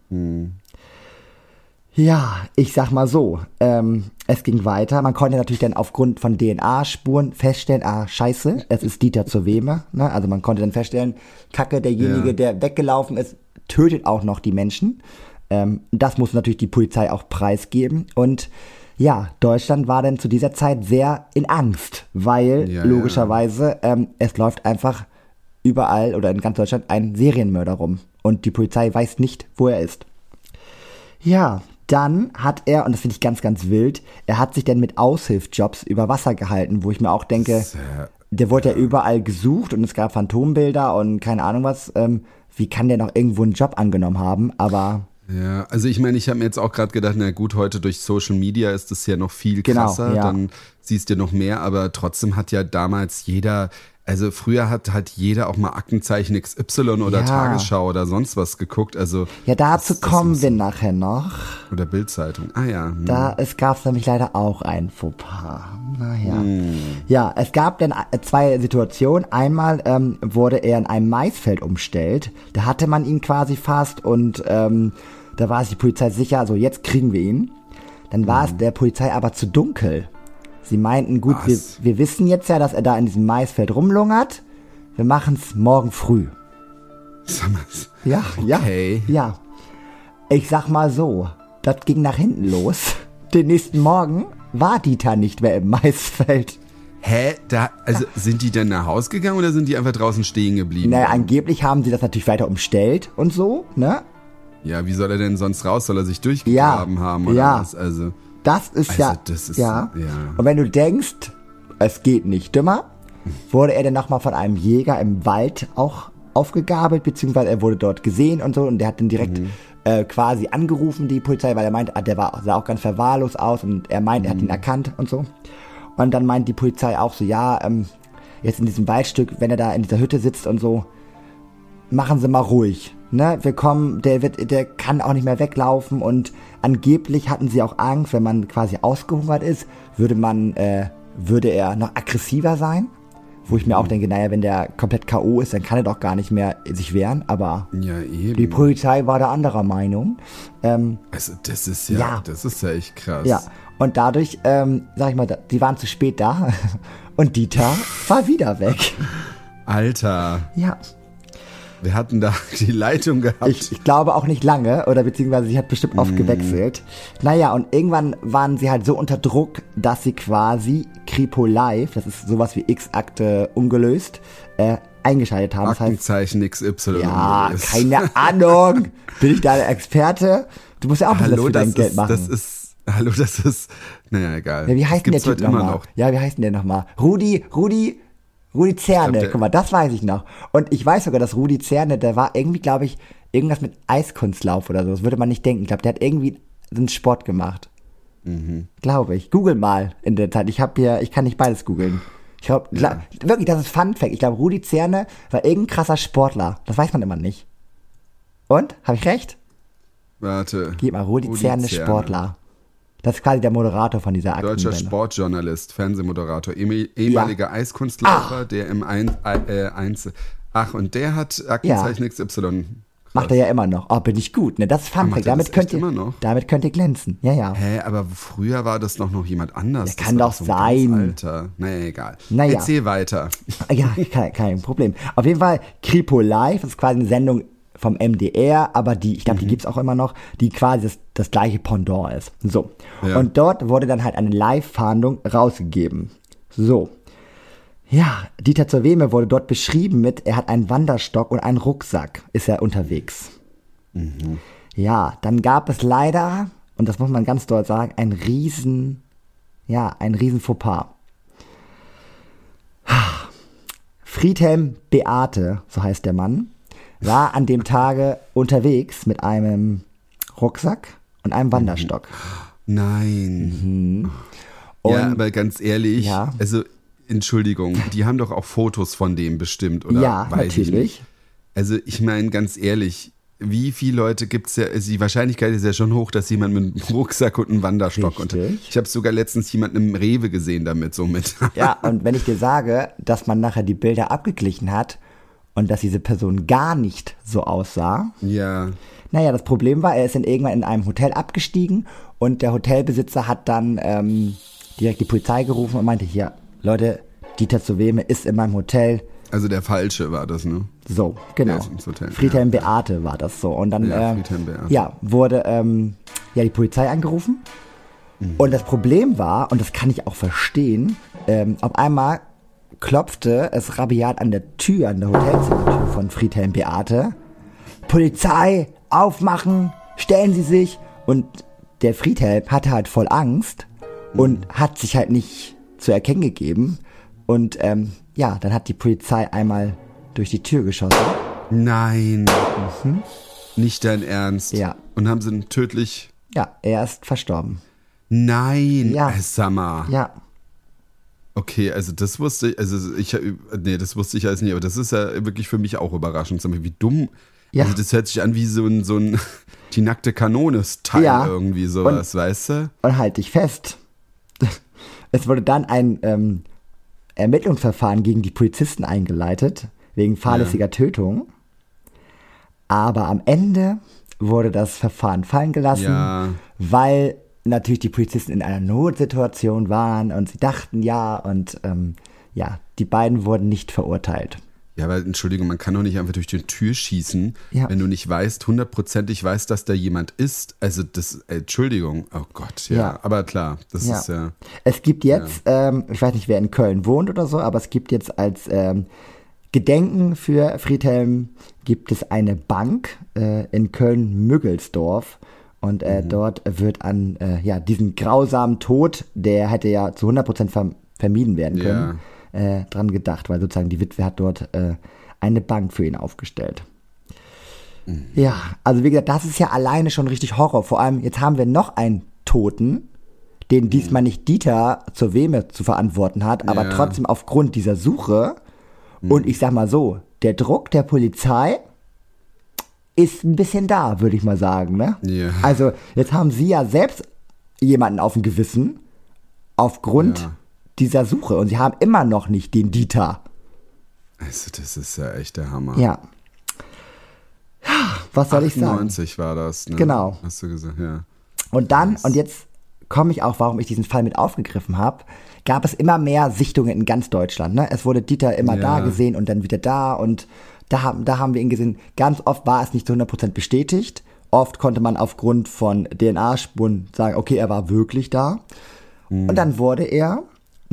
Ja, ich sag mal so, es ging weiter. Man konnte natürlich dann aufgrund von DNA-Spuren feststellen, scheiße, es ist Dieter zur Weme. Ne? Also man konnte dann feststellen, Kacke, derjenige, der weggelaufen ist, tötet auch noch die Menschen. Das muss natürlich die Polizei auch preisgeben. Und ja, Deutschland war dann zu dieser Zeit sehr in Angst, weil logischerweise es läuft einfach überall oder in ganz Deutschland ein Serienmörder rum und die Polizei weiß nicht, wo er ist. Ja, dann hat er, und das finde ich ganz, ganz wild, er hat sich dann mit Aushilfsjobs über Wasser gehalten, wo ich mir auch denke, der wurde ja überall gesucht und es gab Phantombilder und keine Ahnung was. Wie kann der noch irgendwo einen Job angenommen haben, aber... Ja, also ich meine, ich habe mir jetzt auch gerade gedacht, na gut, heute durch Social Media ist das ja noch viel krasser, genau, ja. Dann siehst du noch mehr, aber trotzdem hat ja damals jeder, also früher hat jeder auch mal Aktenzeichen XY oder Tagesschau oder sonst was geguckt, also. Ja, dazu kommen wir nachher noch. Oder Bildzeitung, Es gab nämlich leider auch ein Fauxpas, naja. Ja, es gab dann 2 Situationen, einmal wurde er in einem Maisfeld umstellt, da hatte man ihn quasi fast und da war sich die Polizei sicher, also jetzt kriegen wir ihn. Dann war es der Polizei aber zu dunkel. Sie meinten, gut, wir wissen jetzt ja, dass er da in diesem Maisfeld rumlungert. Wir machen es morgen früh. Ja, okay. ja. Ich sag mal so, das ging nach hinten los. Den nächsten Morgen war Dieter nicht mehr im Maisfeld. Hä? Sind die denn nach Hause gegangen oder sind die einfach draußen stehen geblieben? Naja, angeblich haben sie das natürlich weiter umstellt und so, ne? Ja, wie soll er denn sonst raus? Soll er sich durchgegraben haben oder was? Also, das ist ja. Und wenn du denkst, es geht nicht dümmer, wurde er dann nochmal von einem Jäger im Wald auch aufgegabelt, beziehungsweise er wurde dort gesehen und so und der hat dann direkt quasi angerufen, die Polizei, weil er meint, der sah auch ganz verwahrlos aus und er meint, er hat ihn erkannt und so. Und dann meint die Polizei auch so, jetzt in diesem Waldstück, wenn er da in dieser Hütte sitzt und so, machen Sie mal ruhig. Ne, wir kommen, der kann auch nicht mehr weglaufen und angeblich hatten sie auch Angst, wenn man quasi ausgehungert ist, würde er noch aggressiver sein, wo ich mir auch denke, naja, wenn der komplett K.O. ist, dann kann er doch gar nicht mehr sich wehren, aber ja, eben. Die Polizei war da anderer Meinung. Also das ist ja echt krass. Ja, und dadurch, sag ich mal, die waren zu spät da und Dieter war wieder weg. Alter. Ja. Wir hatten da die Leitung gehabt. Ich glaube auch nicht lange, oder beziehungsweise sie hat bestimmt oft gewechselt. Naja, und irgendwann waren sie halt so unter Druck, dass sie quasi Kripo Live, das ist sowas wie X-Akte ungelöst, eingeschaltet haben. Aktenzeichen XY. Ja, keine Ahnung. Bin ich da der Experte? Du musst ja auch was für dein Geld machen. Das ist, naja, egal. Ja, wie heißt denn der Typ nochmal? Ja, wie heißt denn der nochmal? Rudi Zerne, guck mal, das weiß ich noch. Und ich weiß sogar, dass Rudi Zerne, der war irgendwie, glaube ich, irgendwas mit Eiskunstlauf oder so. Das würde man nicht denken. Ich glaube, der hat irgendwie so einen Sport gemacht. Glaube ich. Google mal in der Zeit. Ich kann nicht beides googeln. Ich glaube, wirklich, das ist Fun Fact. Ich glaube, Rudi Zerne war irgendein krasser Sportler. Das weiß man immer nicht. Und? Habe ich recht? Warte. Gib mal, Rudi Zerne, Sportler. Das ist quasi der Moderator von dieser Akten. Deutscher Sportjournalist, Fernsehmoderator, ehemaliger Eiskunstläufer, der im Einzel. Ach, und der hat Aktenzeichen XY. Krass. Macht er ja immer noch. Oh, bin ich gut, ne? Das ist Funfact. Damit könnt ihr glänzen. Ja. Hä, aber früher war das noch jemand anders. Das kann doch so sein. Alter. Naja, egal. Erzähl weiter. Ja, kein Problem. Auf jeden Fall, Kripo Live, das ist quasi eine Sendung vom MDR, aber ich glaube, die gibt's auch immer noch, die quasi das gleiche Pendant ist. So. Ja. Und dort wurde dann halt eine Live-Fahndung rausgegeben. So. Ja, Dieter zur Weme wurde dort beschrieben mit, er hat einen Wanderstock und einen Rucksack, ist er unterwegs. Ja, dann gab es leider, und das muss man ganz doll sagen, ein riesen Fauxpas. Friedhelm Beate, so heißt der Mann, war an dem Tage unterwegs mit einem Rucksack und einem Wanderstock. Nein. Und, ja, aber ganz ehrlich, Ja. also Entschuldigung, die haben doch auch Fotos von dem bestimmt, oder? Ja, Weiß ich natürlich. nicht. Also ich meine, ganz ehrlich, wie viele Leute gibt es ja, also die Wahrscheinlichkeit ist ja schon hoch, dass jemand mit einem Rucksack und einem Wanderstock Richtig. ich habe sogar letztens jemanden im Rewe gesehen damit, somit. Ja, und wenn ich dir sage, dass man nachher die Bilder abgeglichen hat und dass diese Person gar nicht so aussah, Ja. naja, das Problem war, er ist dann irgendwann in einem Hotel abgestiegen und der Hotelbesitzer hat dann direkt die Polizei gerufen und meinte, hier, Leute, Dieter zur Weme ist in meinem Hotel. Also der Falsche war das, ne? So, genau. Ja, ist ins Hotel. Friedhelm Ja. Beate war das so. Und dann Ja, Friedhelm Beate. wurde die Polizei angerufen. Und das Problem war, und das kann ich auch verstehen, auf einmal klopfte es rabiat an der Tür, an der Hotelzimmertür von Friedhelm Beate. Polizei, aufmachen, stellen Sie sich. Und der Friedhelm hatte halt voll Angst und hat sich halt nicht zu erkennen gegeben. Und dann hat die Polizei einmal durch die Tür geschossen. Nein. Nicht dein Ernst. Ja. Und haben sie ihn tödlich... Ja, er ist verstorben. Nein. Ja. Sag mal. Ja, Okay, also das wusste ich, das wusste ich alles nicht, aber das ist ja wirklich für mich auch überraschend. Sag mal, wie dumm. Ja. Also das hört sich an wie so ein die nackte Kanone-Teil Ja. irgendwie sowas, weißt du? und halt dich fest. Es wurde dann ein Ermittlungsverfahren gegen die Polizisten eingeleitet, wegen fahrlässiger Tötung. Aber am Ende wurde das Verfahren fallen gelassen, Ja. weil natürlich die Polizisten in einer Notsituation waren und sie dachten die beiden wurden nicht verurteilt. Ja, aber Entschuldigung, man kann doch nicht einfach durch die Tür schießen, Ja. wenn du nicht weißt, 100%ig weißt, dass da jemand ist. Also das, Entschuldigung, oh Gott, ja. Ja. Aber klar, das Ja. ist ja... Es gibt jetzt, ich weiß nicht, wer in Köln wohnt oder so, aber es gibt jetzt als Gedenken für Friedhelm gibt es eine Bank in Köln-Müggelsdorf und dort wird an diesen grausamen Tod, der hätte ja zu 100% vermieden werden können, dran gedacht, weil sozusagen die Witwe hat dort eine Bank für ihn aufgestellt. Ja, also wie gesagt, das ist ja alleine schon richtig Horror. Vor allem, jetzt haben wir noch einen Toten, den diesmal nicht Dieter zur Weme zu verantworten hat, aber Ja. trotzdem aufgrund dieser Suche. Und ich sag mal so, der Druck der Polizei ist ein bisschen da, würde ich mal sagen. Ne? Ja. Also jetzt haben sie ja selbst jemanden auf dem Gewissen aufgrund Ja. dieser Suche. Und sie haben immer noch nicht den Dieter. Also das ist ja echt der Hammer. Ja. Was soll ich sagen? 98 war das, ne? Genau. Hast du gesagt, ja. Und dann, und jetzt komme ich auch, warum ich diesen Fall mit aufgegriffen habe, gab es immer mehr Sichtungen in ganz Deutschland. Ne? Es wurde Dieter immer Ja. da gesehen und dann wieder da und da haben wir ihn gesehen. Ganz oft war es nicht zu 100% bestätigt. Oft konnte man aufgrund von DNA-Spuren sagen, okay, er war wirklich da. Und dann wurde er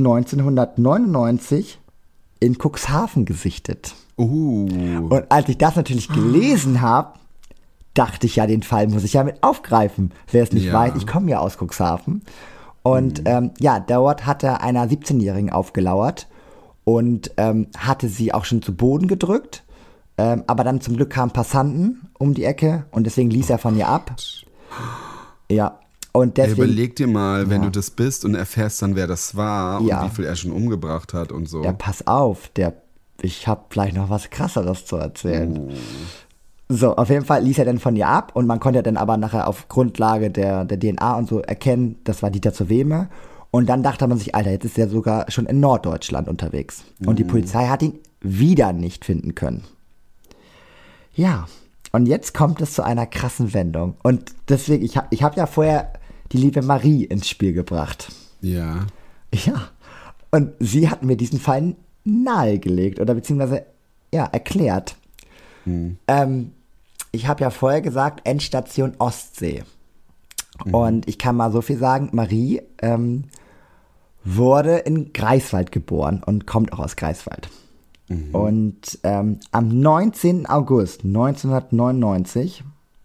1999 in Cuxhaven gesichtet. Und als ich das natürlich gelesen habe, dachte ich ja, den Fall muss ich ja mit aufgreifen. Wer es nicht Ja. weiß, ich komme ja aus Cuxhaven. Und dort hat er einer 17-Jährigen aufgelauert und hatte sie auch schon zu Boden gedrückt. Aber dann zum Glück kamen Passanten um die Ecke und deswegen ließ er von ihr ab. Ja, und Ey, deswegen... überleg dir mal, wenn Ja. du das bist und erfährst dann, wer das war Ja. und wie viel er schon umgebracht hat und so. Ja, pass auf, ich habe vielleicht noch was Krasseres zu erzählen. So, auf jeden Fall ließ er dann von ihr ab und man konnte dann aber nachher auf Grundlage der DNA und so erkennen, das war Dieter zur Weme. Und dann dachte man sich, Alter, jetzt ist er sogar schon in Norddeutschland unterwegs. Und die Polizei hat ihn wieder nicht finden können. Ja, und jetzt kommt es zu einer krassen Wendung. Und deswegen, ich hab ja vorher die liebe Marie ins Spiel gebracht. Ja. Ja, und sie hat mir diesen Fall nahegelegt oder beziehungsweise, ja, erklärt. ich habe ja vorher gesagt, Endstation Ostsee. Und ich kann mal so viel sagen, Marie wurde in Greifswald geboren und kommt auch aus Greifswald. Und am 19. August 1999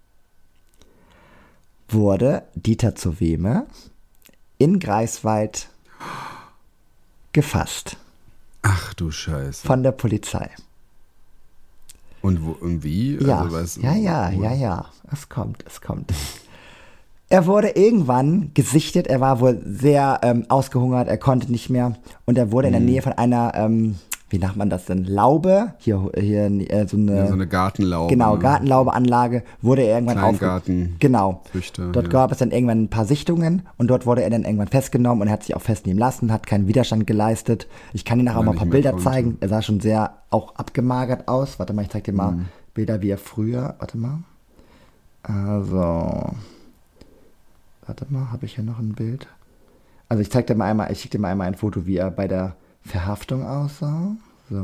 wurde Dieter zur Weme in Greifswald gefasst. Ach du Scheiße. Von der Polizei. Und wo und wie? Ja, Also, ja. Es kommt. Er wurde irgendwann gesichtet, er war wohl sehr ausgehungert, er konnte nicht mehr. Und er wurde in der Nähe von einer, wie nennt man das denn, Laube? Hier so eine Gartenlaube. Genau, Gartenlaubeanlage wurde er irgendwann Kleingarten. Genau. Züchter, Dort gab es dann irgendwann ein paar Sichtungen und dort wurde er dann irgendwann festgenommen und er hat sich auch festnehmen lassen, hat keinen Widerstand geleistet. Ich kann dir nachher auch mal ein paar Bilder zeigen. Er sah schon sehr auch abgemagert aus. Warte mal, ich zeig dir mal Bilder, wie er früher, warte mal. Also, warte mal, habe ich hier noch ein Bild? Also ich schicke dir mal einmal ein Foto, wie er bei der Verhaftung aussah. So.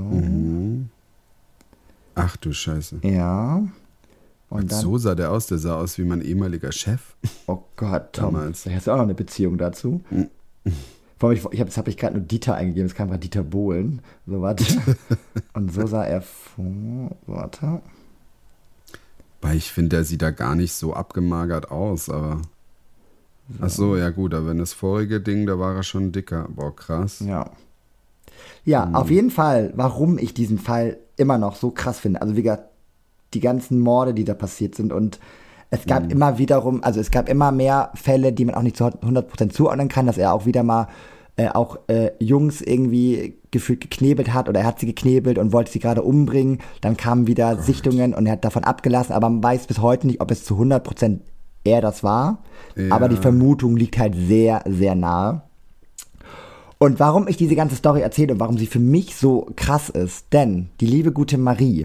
Ach du Scheiße. Ja. Und dann, so sah der sah aus wie mein ehemaliger Chef. Oh Gott, Tom, damals. hast du auch noch eine Beziehung dazu? Vor allem, jetzt habe ich gerade nur Dieter eingegeben, es kam gerade Dieter Bohlen. So, warte. Und so sah er vor, warte. Weil ich finde, der sieht da gar nicht so abgemagert aus, aber... Ach so, ja gut, aber wenn das vorige Ding, da war er schon dicker. Boah, krass. Ja, auf jeden Fall, warum ich diesen Fall immer noch so krass finde. Also wie gesagt, die ganzen Morde, die da passiert sind und es gab es gab immer mehr Fälle, die man auch nicht zu 100% zuordnen kann, dass er auch wieder mal Jungs irgendwie gefühlt geknebelt hat oder er hat sie geknebelt und wollte sie gerade umbringen. Dann kamen wieder Sichtungen und er hat davon abgelassen, aber man weiß bis heute nicht, ob es zu 100% er das war. Ja. Aber die Vermutung liegt halt sehr, sehr nahe. Und warum ich diese ganze Story erzähle und warum sie für mich so krass ist, denn die liebe gute Marie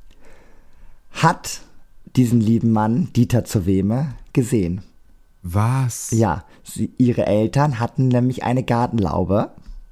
hat diesen lieben Mann, Dieter zur Weme, gesehen. Was? Ja, ihre Eltern hatten nämlich eine Gartenlaube.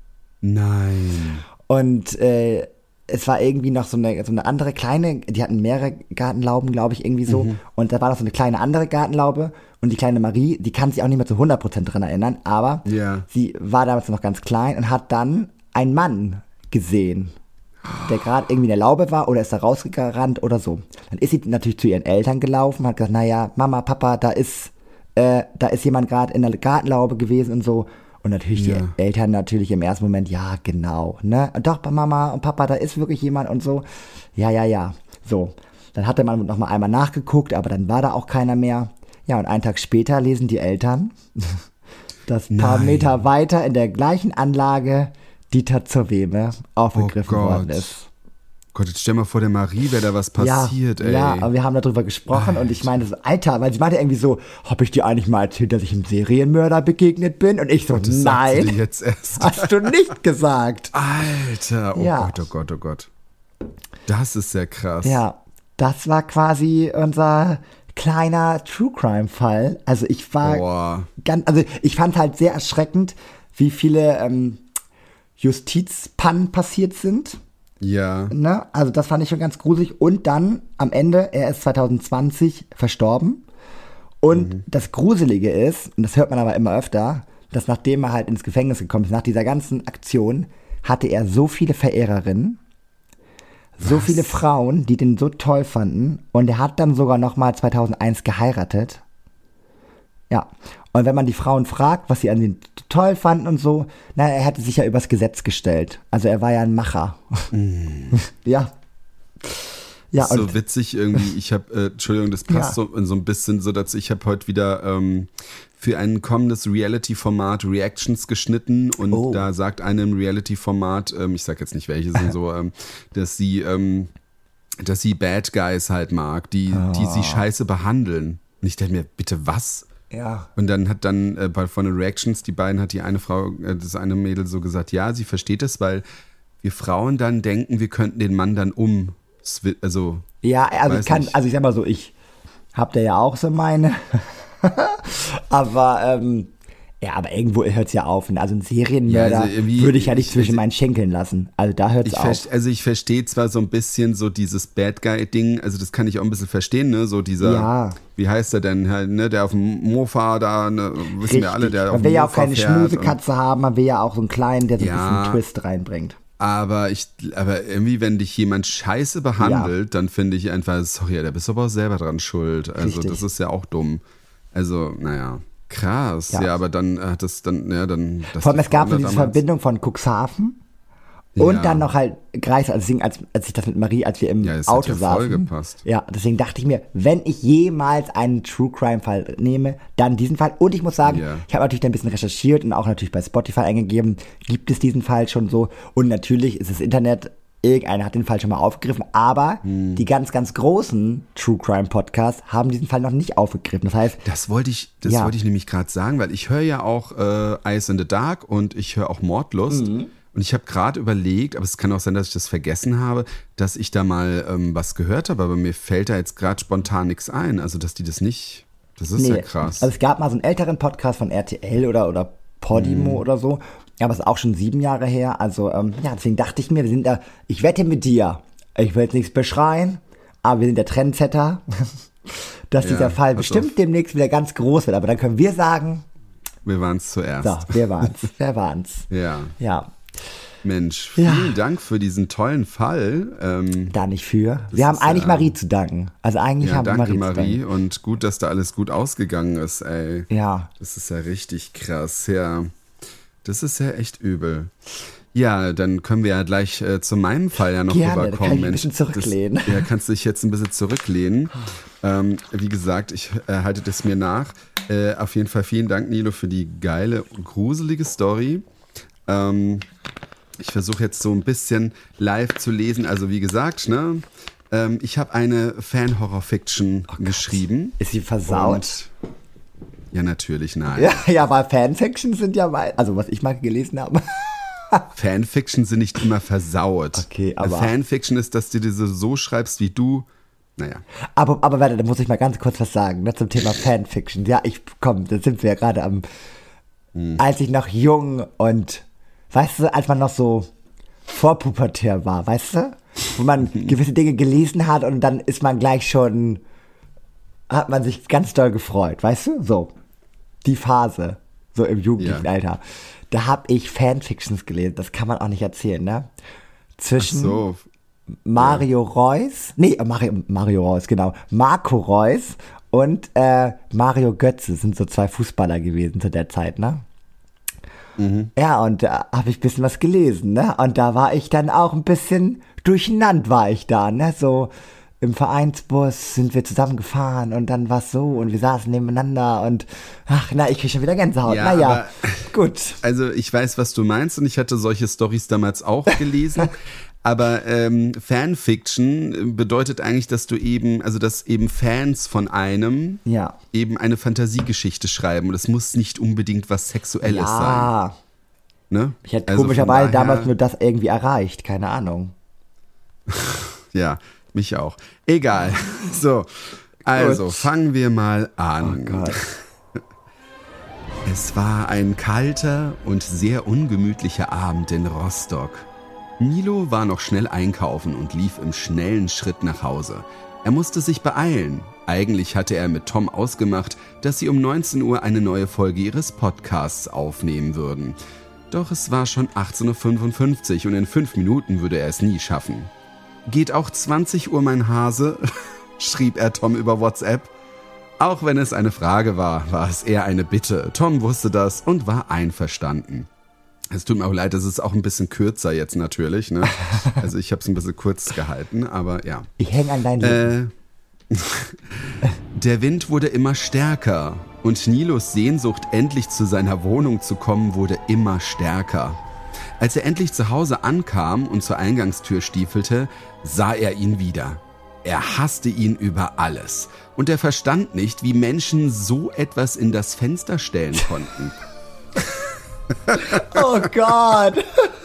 Nein. Und es war irgendwie noch so eine andere kleine, die hatten mehrere Gartenlauben, glaube ich, irgendwie so. Und da war noch so eine kleine andere Gartenlaube. Und die kleine Marie, die kann sich auch nicht mehr zu 100% dran erinnern, aber sie war damals noch ganz klein und hat dann einen Mann gesehen, der gerade irgendwie in der Laube war oder ist da rausgerannt oder so. Dann ist sie natürlich zu ihren Eltern gelaufen, hat gesagt, naja, Mama, Papa, da ist jemand gerade in der Gartenlaube gewesen und so. Und natürlich die Eltern natürlich im ersten Moment, ja, genau, ne? Doch, Mama und Papa, da ist wirklich jemand und so. Ja. So, dann hatte man noch mal einmal nachgeguckt, aber dann war da auch keiner mehr. Ja, und einen Tag später lesen die Eltern, dass ein paar Meter weiter in der gleichen Anlage Dieter zur Weme aufgegriffen worden ist. Gott, jetzt stell mal vor, der Marie wäre da was passiert, ey. Ja, aber wir haben darüber gesprochen und ich meinte so, Alter, weil sie meinte irgendwie so, hab ich dir eigentlich mal erzählt, dass ich einem Serienmörder begegnet bin? Und ich so, das nein, dir jetzt erst. Hast du nicht gesagt. Alter, oh Gott. Das ist ja krass. Ja, das war quasi unser kleiner True-Crime-Fall. Also ich war ich fand halt sehr erschreckend, wie viele Justizpannen passiert sind. Ja. Ne? Also das fand ich schon ganz gruselig. Und dann am Ende, er ist 2020 verstorben. Und das Gruselige ist, und das hört man aber immer öfter, dass nachdem er halt ins Gefängnis gekommen ist, nach dieser ganzen Aktion, hatte er so viele Verehrerinnen, so viele Frauen, die den so toll fanden. Und er hat dann sogar nochmal 2001 geheiratet. Ja. Und wenn man die Frauen fragt, was sie an ihn toll fanden und so, er hätte sich ja übers Gesetz gestellt. Also er war ja ein Macher. Ja. Ja, ist so witzig irgendwie. Ich habe, Entschuldigung, das passt so ein bisschen so dazu. Ich habe heute wieder für ein kommendes Reality-Format Reactions geschnitten und da sagt eine im Reality-Format, ich sag jetzt nicht welche sind so, dass sie Bad Guys halt mag, die sie scheiße behandeln. Und ich dachte mir, bitte was? Ja. Und dann hat von den Reactions, die beiden, hat die eine Frau, das eine Mädel so gesagt, ja, sie versteht es, weil wir Frauen dann denken, wir könnten den Mann dann also. Ja, also ich sag mal so, ich hab da ja auch so meine. Aber Ja, aber irgendwo hört es ja auf. Ne? Also ein Serienmörder Ja, also würde ich ja nicht zwischen meinen Schenkeln lassen. Also da hört es auf. Also ich verstehe zwar so ein bisschen so dieses Bad Guy-Ding, also das kann ich auch ein bisschen verstehen, ne? So dieser, wie heißt der denn, ne? Der auf dem Mofa da, ne? Wissen Richtig. wir alle, der auf dem Mofa Man will ja auch keine fährt Schmusekatze haben, man will ja auch so einen kleinen, der so ein bisschen Twist reinbringt. Aber irgendwie, wenn dich jemand scheiße behandelt, dann finde ich einfach, sorry, da bist du aber auch selber dran schuld. Also Richtig. das ist ja auch dumm. Also, naja, krass. Ja, aber dann hat das dann, Vor allem, es gab so diese Verbindung von Cuxhaven und dann noch halt Greifswald. Also deswegen, als ich das mit Marie, als wir im Auto hat ja voll saßen. gepasst. Ja, deswegen dachte ich mir, wenn ich jemals einen True-Crime-Fall nehme, dann diesen Fall. Und ich muss sagen, ich habe natürlich da ein bisschen recherchiert und auch natürlich bei Spotify eingegeben, gibt es diesen Fall schon so. Und natürlich ist das Internet, irgendeiner hat den Fall schon mal aufgegriffen, aber die ganz, ganz großen True-Crime-Podcasts haben diesen Fall noch nicht aufgegriffen. Das heißt, Das wollte ich nämlich gerade sagen, weil ich höre ja auch Eyes in the Dark und ich höre auch Mordlust. Und ich habe gerade überlegt, aber es kann auch sein, dass ich das vergessen habe, dass ich da mal was gehört habe, aber mir fällt da jetzt gerade spontan nichts ein. Also, dass die das nicht, das ist ja krass. Also es gab mal so einen älteren Podcast von RTL oder Podimo oder so, aber es ist auch schon 7 Jahre her. Also, deswegen dachte ich mir, ich wette mit dir, ich will jetzt nichts beschreien, aber wir sind der Trendsetter, dass dieser Fall bestimmt demnächst wieder ganz groß wird. Aber dann können wir sagen, wir waren es zuerst. So, wer waren's? Ja. Mensch, vielen Dank für diesen tollen Fall. Da nicht für. Wir haben eigentlich Marie zu danken. Also eigentlich haben wir Marie zu danken. Marie, und gut, dass da alles gut ausgegangen ist, ey. Ja. Das ist ja richtig krass, ja. Das ist ja echt übel. Ja, dann können wir ja gleich zu meinem Fall ja noch rüberkommen. Da kann ich ein bisschen zurücklehnen. Kannst du dich jetzt ein bisschen zurücklehnen. Wie gesagt, ich halte das mir nach. Auf jeden Fall vielen Dank, Nilo, für die geile, gruselige Story. Ich versuche jetzt so ein bisschen live zu lesen. Also wie gesagt, ne, ich habe eine Fan-Horror-Fiction geschrieben. Ist sie versaut? Ja, natürlich, nein. Ja, aber Fanfiction sind ja mal, also was ich mal gelesen habe. Fanfiction sind nicht immer versaut. Okay, aber Fanfiction ist, dass du diese so schreibst, wie du. Naja. Aber warte, da muss ich mal ganz kurz was sagen, ne, zum Thema Fanfiction. Ja, da sind wir ja gerade am, als ich noch jung und, weißt du, als man noch so vorpubertär war, weißt du? Wo man gewisse Dinge gelesen hat und dann ist man gleich schon, hat man sich ganz doll gefreut, weißt du? So, die Phase, so im jugendlichen Alter. Da habe ich Fanfictions gelesen, das kann man auch nicht erzählen, ne? Zwischen Mario Reus, Marco Reus und Mario Götze sind so 2 Fußballer gewesen zu der Zeit, ne? Ja, und da habe ich ein bisschen was gelesen, ne? Und da war ich dann auch ein bisschen durcheinander, war ich da, ne? So im Vereinsbus sind wir zusammengefahren und dann war es so und wir saßen nebeneinander und ich kriege schon wieder Gänsehaut. Naja, gut. Also ich weiß, was du meinst und ich hatte solche Storys damals auch gelesen. Aber Fanfiction bedeutet eigentlich, dass dass eben Fans von einem eben eine Fantasiegeschichte schreiben. Und es muss nicht unbedingt was Sexuelles sein. Ne? Ich hätte komischerweise damals nur das irgendwie erreicht, keine Ahnung. Ja, mich auch. Egal. So, also fangen wir mal an. Oh Gott. Es war ein kalter und sehr ungemütlicher Abend in Rostock. Nilo war noch schnell einkaufen und lief im schnellen Schritt nach Hause. Er musste sich beeilen. Eigentlich hatte er mit Tom ausgemacht, dass sie um 19 Uhr eine neue Folge ihres Podcasts aufnehmen würden. Doch es war schon 18.55 Uhr und in 5 Minuten würde er es nie schaffen. Geht auch 20 Uhr, mein Hase, schrieb er Tom über WhatsApp. Auch wenn es eine Frage war, war es eher eine Bitte. Tom wusste das und war einverstanden. Es tut mir auch leid, das ist auch ein bisschen kürzer jetzt natürlich, ne? Also ich habe es ein bisschen kurz gehalten, aber ja. Ich hänge an deinen Lippen. Der Wind wurde immer stärker und Nilos Sehnsucht, endlich zu seiner Wohnung zu kommen, wurde immer stärker. Als er endlich zu Hause ankam und zur Eingangstür stiefelte, sah er ihn wieder. Er hasste ihn über alles und er verstand nicht, wie Menschen so etwas in das Fenster stellen konnten. Oh Gott.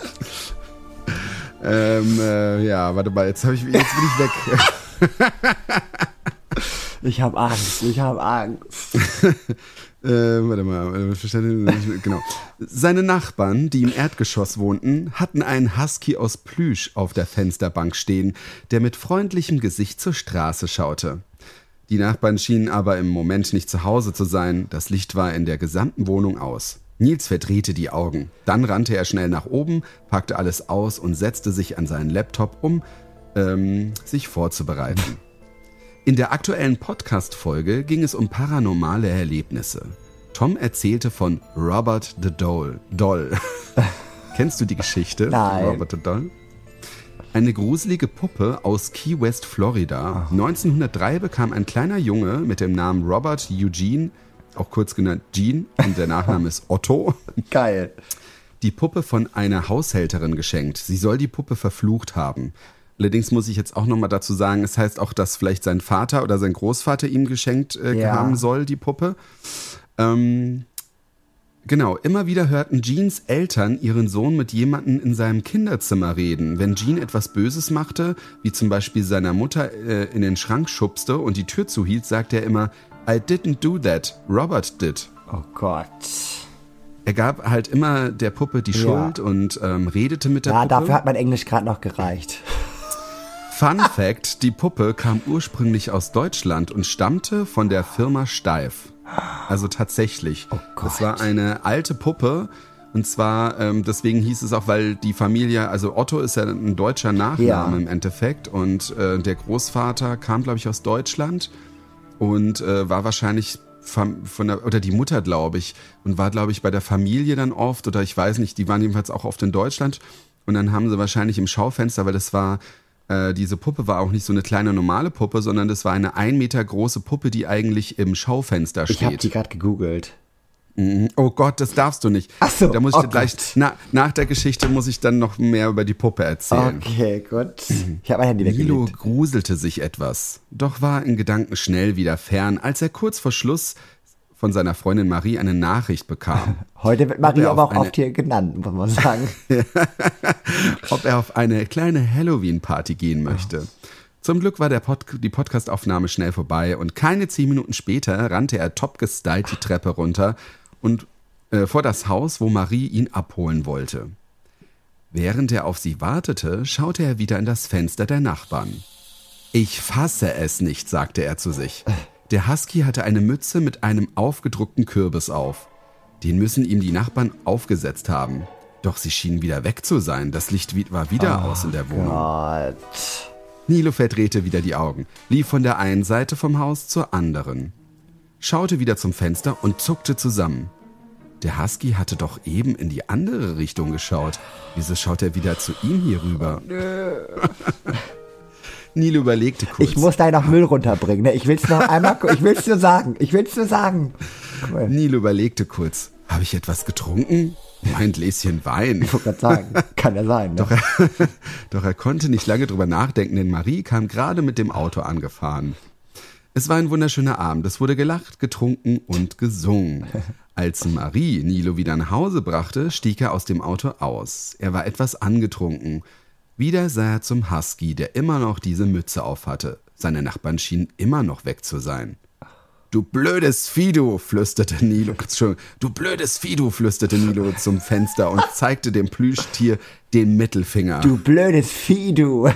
Warte mal, jetzt bin ich weg. Ich habe Angst. Warte mal, genau. Seine Nachbarn, die im Erdgeschoss wohnten, hatten einen Husky aus Plüsch auf der Fensterbank stehen, der mit freundlichem Gesicht zur Straße schaute. Die Nachbarn schienen aber im Moment nicht zu Hause zu sein. Das Licht war in der gesamten Wohnung aus. Nils verdrehte die Augen. Dann rannte er schnell nach oben, packte alles aus und setzte sich an seinen Laptop, um sich vorzubereiten. In der aktuellen Podcast-Folge ging es um paranormale Erlebnisse. Tom erzählte von Robert the Doll. Kennst du die Geschichte? Nein. Robert the Doll? Eine gruselige Puppe aus Key West, Florida. 1903 bekam ein kleiner Junge mit dem Namen Robert Eugene, auch kurz genannt Gene, und der Nachname ist Otto. Geil. Die Puppe von einer Haushälterin geschenkt. Sie soll die Puppe verflucht haben. Allerdings muss ich jetzt auch nochmal dazu sagen, es heißt auch, dass vielleicht sein Vater oder sein Großvater ihm geschenkt haben soll, die Puppe. Genau, immer wieder hörten Jeans Eltern ihren Sohn mit jemandem in seinem Kinderzimmer reden. Wenn Jean etwas Böses machte, wie zum Beispiel seiner Mutter in den Schrank schubste und die Tür zuhielt, sagte er immer, I didn't do that, Robert did. Oh Gott. Er gab halt immer der Puppe die Schuld und redete mit der Puppe. Ja, dafür hat mein Englisch gerade noch gereicht. Fun Fact, die Puppe kam ursprünglich aus Deutschland und stammte von der Firma Steif. Also tatsächlich. Oh Gott. Das war eine alte Puppe und zwar, deswegen hieß es auch, weil die Familie, also Otto ist ja ein deutscher Nachname im Endeffekt und der Großvater kam, glaube ich, aus Deutschland und war wahrscheinlich oder die Mutter, glaube ich, und war, glaube ich, bei der Familie dann oft oder ich weiß nicht, die waren jedenfalls auch oft in Deutschland und dann haben sie wahrscheinlich im Schaufenster, weil das war diese Puppe war auch nicht so eine kleine normale Puppe, sondern das war eine 1 Meter große Puppe, die eigentlich im Schaufenster steht. Ich habe die gerade gegoogelt. Oh Gott, das darfst du nicht. Ach so, da muss ich dir gleich, nach der Geschichte muss ich dann noch mehr über die Puppe erzählen. Okay, gut. Ich habe mein Handy Nilo weggelegt. gruselte sich etwas, doch war in Gedanken schnell wieder fern, als er kurz vor Schluss von seiner Freundin Marie eine Nachricht bekam. Heute wird Marie aber auch oft hier genannt, muss man sagen. Ob er auf eine kleine Halloween-Party gehen möchte. Zum Glück war die Podcast-Aufnahme schnell vorbei und keine 10 Minuten später rannte er top gestylt die Treppe runter und vor das Haus, wo Marie ihn abholen wollte. Während er auf sie wartete, schaute er wieder in das Fenster der Nachbarn. Ich fasse es nicht, sagte er zu sich. Der Husky hatte eine Mütze mit einem aufgedruckten Kürbis auf. Den müssen ihm die Nachbarn aufgesetzt haben. Doch sie schienen wieder weg zu sein. Das Licht war wieder aus in der Wohnung. Gott. Nilo verdrehte wieder die Augen, lief von der einen Seite vom Haus zur anderen, schaute wieder zum Fenster und zuckte zusammen. Der Husky hatte doch eben in die andere Richtung geschaut. Wieso schaut er wieder zu ihm hier rüber? Nilo überlegte kurz. Ich muss da noch Müll runterbringen. Ne? Ich will's noch einmal, ich will's nur sagen. Cool. Nilo überlegte kurz. Habe ich etwas getrunken? Mein Gläschen Wein. Ich wollte gerade sagen, kann ja sein. Ne? Doch er konnte nicht lange drüber nachdenken, denn Marie kam gerade mit dem Auto angefahren. Es war ein wunderschöner Abend. Es wurde gelacht, getrunken und gesungen. Als Marie Nilo wieder nach Hause brachte, stieg er aus dem Auto aus. Er war etwas angetrunken. Wieder sah er zum Husky, der immer noch diese Mütze aufhatte. Seine Nachbarn schienen immer noch weg zu sein. Du blödes Vieh, du, flüsterte Nilo. Du blödes Vieh, du, flüsterte Nilo zum Fenster und zeigte dem Plüschtier den Mittelfinger. Du blödes Vieh, du.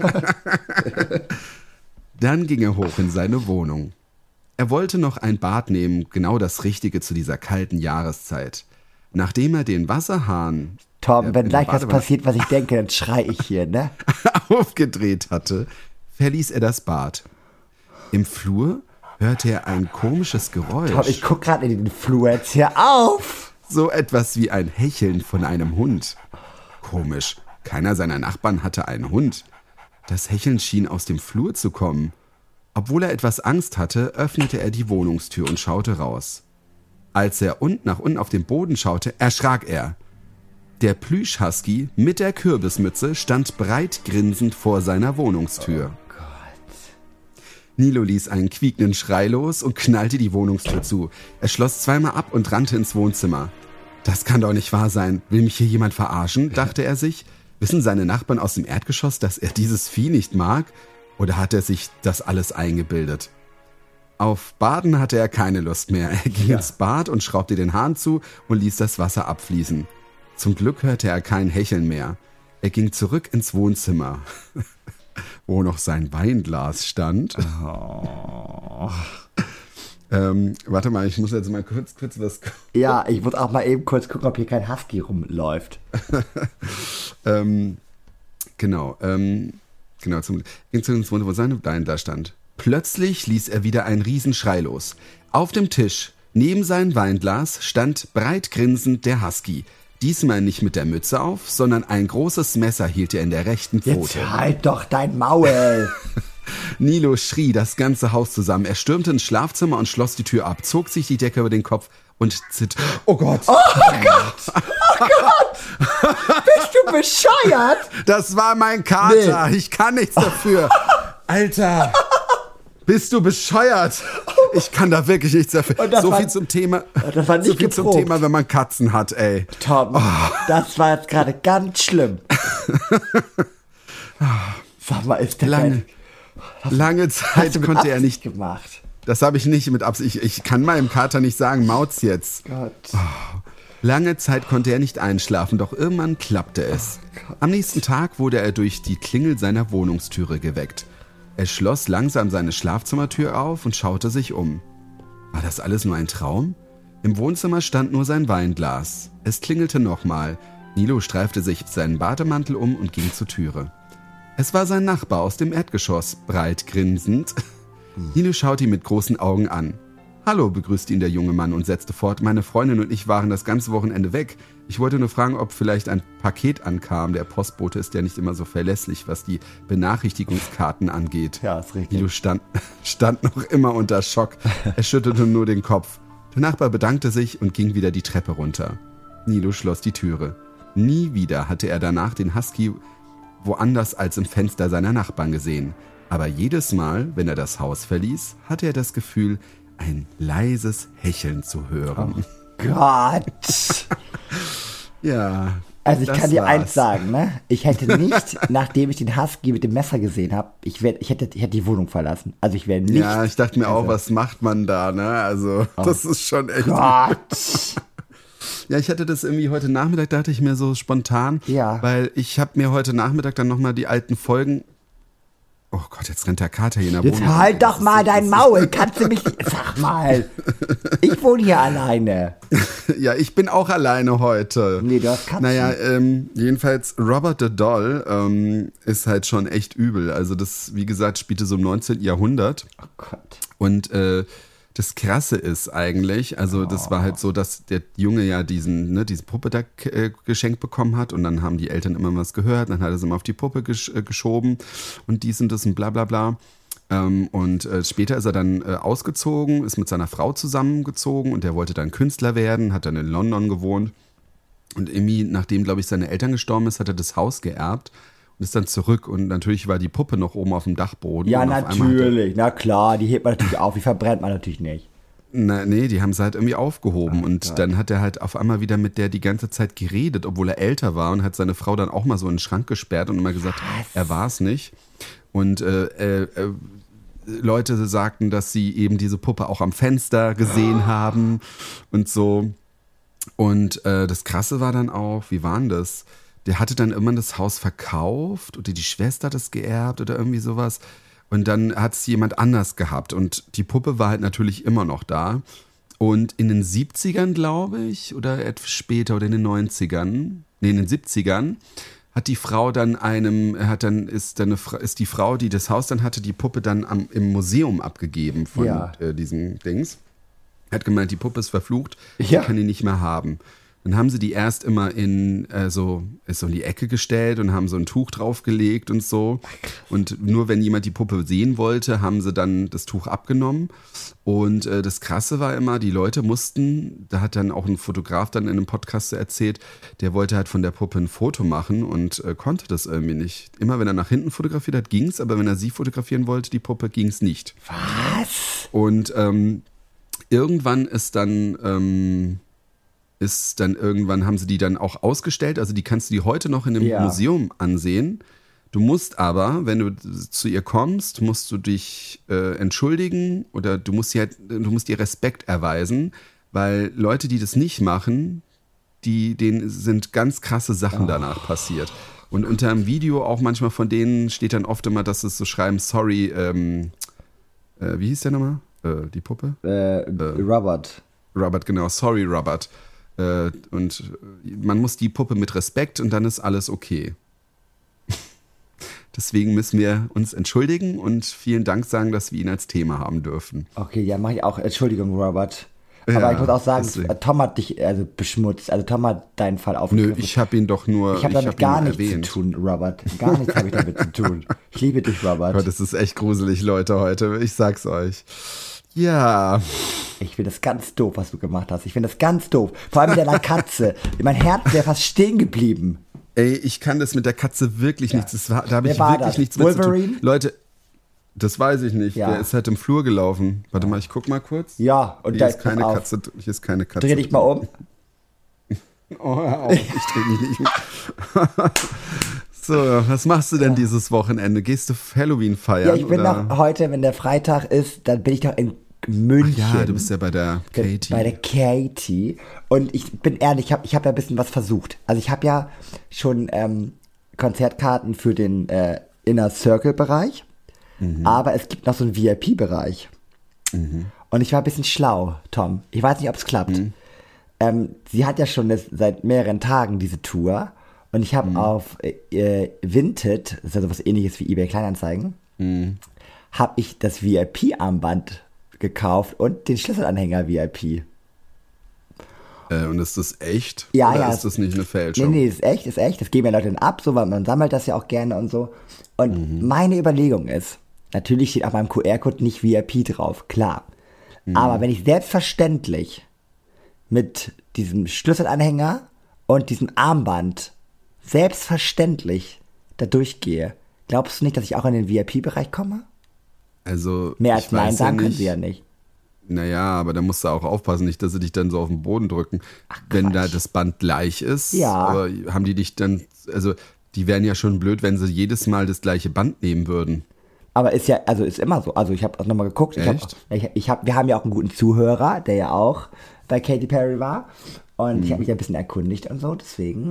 Dann ging er hoch in seine Wohnung. Er wollte noch ein Bad nehmen, genau das Richtige zu dieser kalten Jahreszeit. Nachdem er den Wasserhahn... Tom, wenn gleich was passiert, was ich denke, dann schrei ich hier, ne? aufgedreht hatte, verließ er das Bad. Im Flur hörte er ein komisches Geräusch. Tom, ich guck gerade in den Flur, jetzt hör auf! So etwas wie ein Hecheln von einem Hund. Komisch, keiner seiner Nachbarn hatte einen Hund. Das Hecheln schien aus dem Flur zu kommen. Obwohl er etwas Angst hatte, öffnete er die Wohnungstür und schaute raus. Als er nach unten auf den Boden schaute, erschrak er. Der Plüsch-Husky mit der Kürbismütze stand breit grinsend vor seiner Wohnungstür. Oh Gott. Nilo ließ einen quiekenden Schrei los und knallte die Wohnungstür zu. Er schloss zweimal ab und rannte ins Wohnzimmer. Das kann doch nicht wahr sein. Will mich hier jemand verarschen, dachte er sich. Wissen seine Nachbarn aus dem Erdgeschoss, dass er dieses Vieh nicht mag? Oder hat er sich das alles eingebildet? Auf Baden hatte er keine Lust mehr. Er ging ins Bad und schraubte den Hahn zu und ließ das Wasser abfließen. Zum Glück hörte er kein Hecheln mehr. Er ging zurück ins Wohnzimmer, wo noch sein Weinglas stand. Oh. Warte mal, ich muss jetzt mal kurz was... Ja, ich muss auch mal eben kurz gucken, ob hier kein Husky rumläuft. Ging ins Wohnzimmer, wo sein Weinglas stand. Plötzlich ließ er wieder einen Riesenschrei los. Auf dem Tisch, neben seinem Weinglas, stand breit grinsend der Husky. Diesmal nicht mit der Mütze auf, sondern ein großes Messer hielt er in der rechten Pfote. Jetzt halt doch dein Maul! Nilo schrie das ganze Haus zusammen. Er stürmte ins Schlafzimmer und schloss die Tür ab, zog sich die Decke über den Kopf und Oh Gott! Oh Gott! Oh Gott! Bist du bescheuert? Das war mein Kater. Nee. Ich kann nichts dafür. Alter! Bist du bescheuert? Ich kann da wirklich nichts dafür. So viel zum Thema. Das war nicht so viel zum Thema, wenn man Katzen hat, ey. Tom, das war jetzt gerade ganz schlimm. Sag mal, ist der lange Zeit konnte er nicht gemacht. Das habe ich nicht mit Absicht. Ich kann meinem Kater nicht sagen, Mauz jetzt. Gott. Lange Zeit konnte er nicht einschlafen, doch irgendwann klappte es. Am nächsten Tag wurde er durch die Klingel seiner Wohnungstüre geweckt. Er schloss langsam seine Schlafzimmertür auf und schaute sich um. War das alles nur ein Traum? Im Wohnzimmer stand nur sein Weinglas. Es klingelte nochmal. Nilo streifte sich seinen Bademantel um und ging zur Türe. Es war sein Nachbar aus dem Erdgeschoss, breit grinsend. Nilo schaute ihn mit großen Augen an. »Hallo«, begrüßte ihn der junge Mann und setzte fort, »meine Freundin und ich waren das ganze Wochenende weg. Ich wollte nur fragen, ob vielleicht ein Paket ankam. Der Postbote ist ja nicht immer so verlässlich, was die Benachrichtigungskarten angeht.« Ja, ist richtig. Nilo stand noch immer unter Schock. Er schüttelte nur den Kopf. Der Nachbar bedankte sich und ging wieder die Treppe runter. Nilo schloss die Türe. Nie wieder hatte er danach den Husky woanders als im Fenster seiner Nachbarn gesehen. Aber jedes Mal, wenn er das Haus verließ, hatte er das Gefühl, ein leises Hecheln zu hören. Oh Gott! Ja. Also ich kann dir eins sagen, ne? Ich hätte nicht, nachdem ich den Husky mit dem Messer gesehen habe, ich hätte die Wohnung verlassen. Also ich wäre nicht... Ja, ich dachte mir auch, was macht man da, ne? Also das ist schon echt... Gott! Ja, ich hatte das irgendwie heute Nachmittag, dachte ich mir so spontan, weil ich habe mir heute Nachmittag dann nochmal die alten Folgen... Oh Gott, jetzt rennt der Kater hier in der Wohnung. Jetzt halt doch mal dein Maul, kannst du mich... Sag mal, ich wohne hier alleine. Ja, ich bin auch alleine heute. Nee, du hast Katzen. Naja, jedenfalls Robert the Doll ist halt schon echt übel. Also das, wie gesagt, spielte so im 19. Jahrhundert. Oh Gott. Und das Krasse ist eigentlich, also das war halt so, dass der Junge ja diese Puppe da geschenkt bekommen hat und dann haben die Eltern immer was gehört, dann hat er sie immer auf die Puppe geschoben und dies und das und bla bla bla. Und später ist er dann ausgezogen, ist mit seiner Frau zusammengezogen und der wollte dann Künstler werden, hat dann in London gewohnt und irgendwie, nachdem, glaube ich, seine Eltern gestorben ist, hat er das Haus geerbt. Und ist dann zurück und natürlich war die Puppe noch oben auf dem Dachboden. Ja, natürlich, na klar, die hebt man natürlich auf, die verbrennt man natürlich nicht. Nee, die haben sie halt irgendwie aufgehoben und dann hat er halt auf einmal wieder mit der die ganze Zeit geredet, obwohl er älter war und hat seine Frau dann auch mal so in den Schrank gesperrt und immer gesagt, er war es nicht. Und Leute sagten, dass sie eben diese Puppe auch am Fenster gesehen haben und so. Und das Krasse war dann auch, wie war denn das? Der hatte dann immer das Haus verkauft oder die Schwester hat es geerbt oder irgendwie sowas. Und dann hat es jemand anders gehabt. Und die Puppe war halt natürlich immer noch da. Und in den 70ern, glaube ich, oder etwas später oder in den 90ern, in den 70ern, hat die Frau dann ist die Frau, die das Haus dann hatte, die Puppe dann im Museum abgegeben von diesem Dings. Hat gemeint, die Puppe ist verflucht, ich kann die nicht mehr haben. Dann haben sie die erst immer in die Ecke gestellt und haben so ein Tuch draufgelegt und so. Und nur wenn jemand die Puppe sehen wollte, haben sie dann das Tuch abgenommen. Und das Krasse war immer, die Leute mussten, da hat dann auch ein Fotograf dann in einem Podcast so erzählt, der wollte halt von der Puppe ein Foto machen und konnte das irgendwie nicht. Immer wenn er nach hinten fotografiert hat, ging's, aber wenn er sie fotografieren wollte, die Puppe, ging's nicht. Was? Und irgendwann haben sie die dann auch ausgestellt, also die kannst du die heute noch in einem Museum ansehen. Du musst aber, wenn du zu ihr kommst, musst du dich entschuldigen oder du musst ihr Respekt erweisen, weil Leute, die das nicht machen, denen sind ganz krasse Sachen danach passiert. Und unter dem Video auch manchmal von denen steht dann oft immer, dass es so schreiben, sorry, wie hieß der nochmal? Die Puppe? Robert. Robert, genau, sorry Robert. Und man muss die Puppe mit Respekt und dann ist alles okay. Deswegen müssen wir uns entschuldigen und vielen Dank sagen, dass wir ihn als Thema haben dürfen. Okay, ja, mache ich auch. Entschuldigung, Robert. Aber ich muss auch sagen, Tom hat dich beschmutzt. Also Tom hat deinen Fall aufgegriffen. Nö, ich habe ihn doch nur Ich habe damit gar nichts zu tun, Robert. Gar nichts habe ich damit zu tun. Ich liebe dich, Robert. Gott, das ist echt gruselig, Leute, heute. Ich sag's euch. Ja. Ich finde das ganz doof, was du gemacht hast. Ich finde das ganz doof. Vor allem mit deiner Katze. Mein Herz wäre fast stehen geblieben. Ey, ich kann das mit der Katze wirklich nichts. Da habe ich war wirklich das? nichts Wolverine? mit zu tun. Leute, das weiß ich nicht. Ja. Der ist halt im Flur gelaufen. Warte mal, ich guck mal kurz. Ja, und hier ist keine Katze. Hier ist keine Katze. Dreh dich mal um. Oh, hör auf, ich dreh mich nicht um. So, was machst du denn dieses Wochenende? Gehst du Halloween feiern? Ja, ich bin noch heute, wenn der Freitag ist, dann bin ich doch in München. Ach ja, du bist ja bei der Katie. Bei der Katie. Und ich bin ehrlich, ich hab ja ein bisschen was versucht. Also ich habe ja schon Konzertkarten für den Inner Circle Bereich. Aber es gibt noch so einen VIP-Bereich. Und ich war ein bisschen schlau, Tom. Ich weiß nicht, ob es klappt. Sie hat ja schon seit mehreren Tagen diese Tour. Und ich habe auf Vinted, das ist ja sowas ähnliches wie eBay Kleinanzeigen, habe ich das VIP-Armband gekauft und den Schlüsselanhänger VIP. Und ist das echt? Ja, oder ja. ist das nicht eine Fälschung? Nee, ist echt. Das geben ja Leute dann ab, so, weil man sammelt das ja auch gerne und so. Und meine Überlegung ist, natürlich steht auf meinem QR-Code nicht VIP drauf, klar. Aber wenn ich selbstverständlich mit diesem Schlüsselanhänger und diesem Armband selbstverständlich da durchgehe, glaubst du nicht, dass ich auch in den VIP-Bereich komme? Also, Mehr als ich Nein weiß sagen ja können nicht. sie ja nicht. Naja, aber da musst du auch aufpassen, nicht, dass sie dich dann so auf den Boden drücken. Wenn da das Band gleich ist, Ja. aber haben die dich dann, also die wären ja schon blöd, wenn sie jedes Mal das gleiche Band nehmen würden. Aber ist ja, also ist immer so. Also ich habe auch nochmal geguckt. Echt? Wir haben ja auch einen guten Zuhörer, der ja auch bei Katy Perry war. Und ich habe mich ein bisschen erkundigt und so. Deswegen,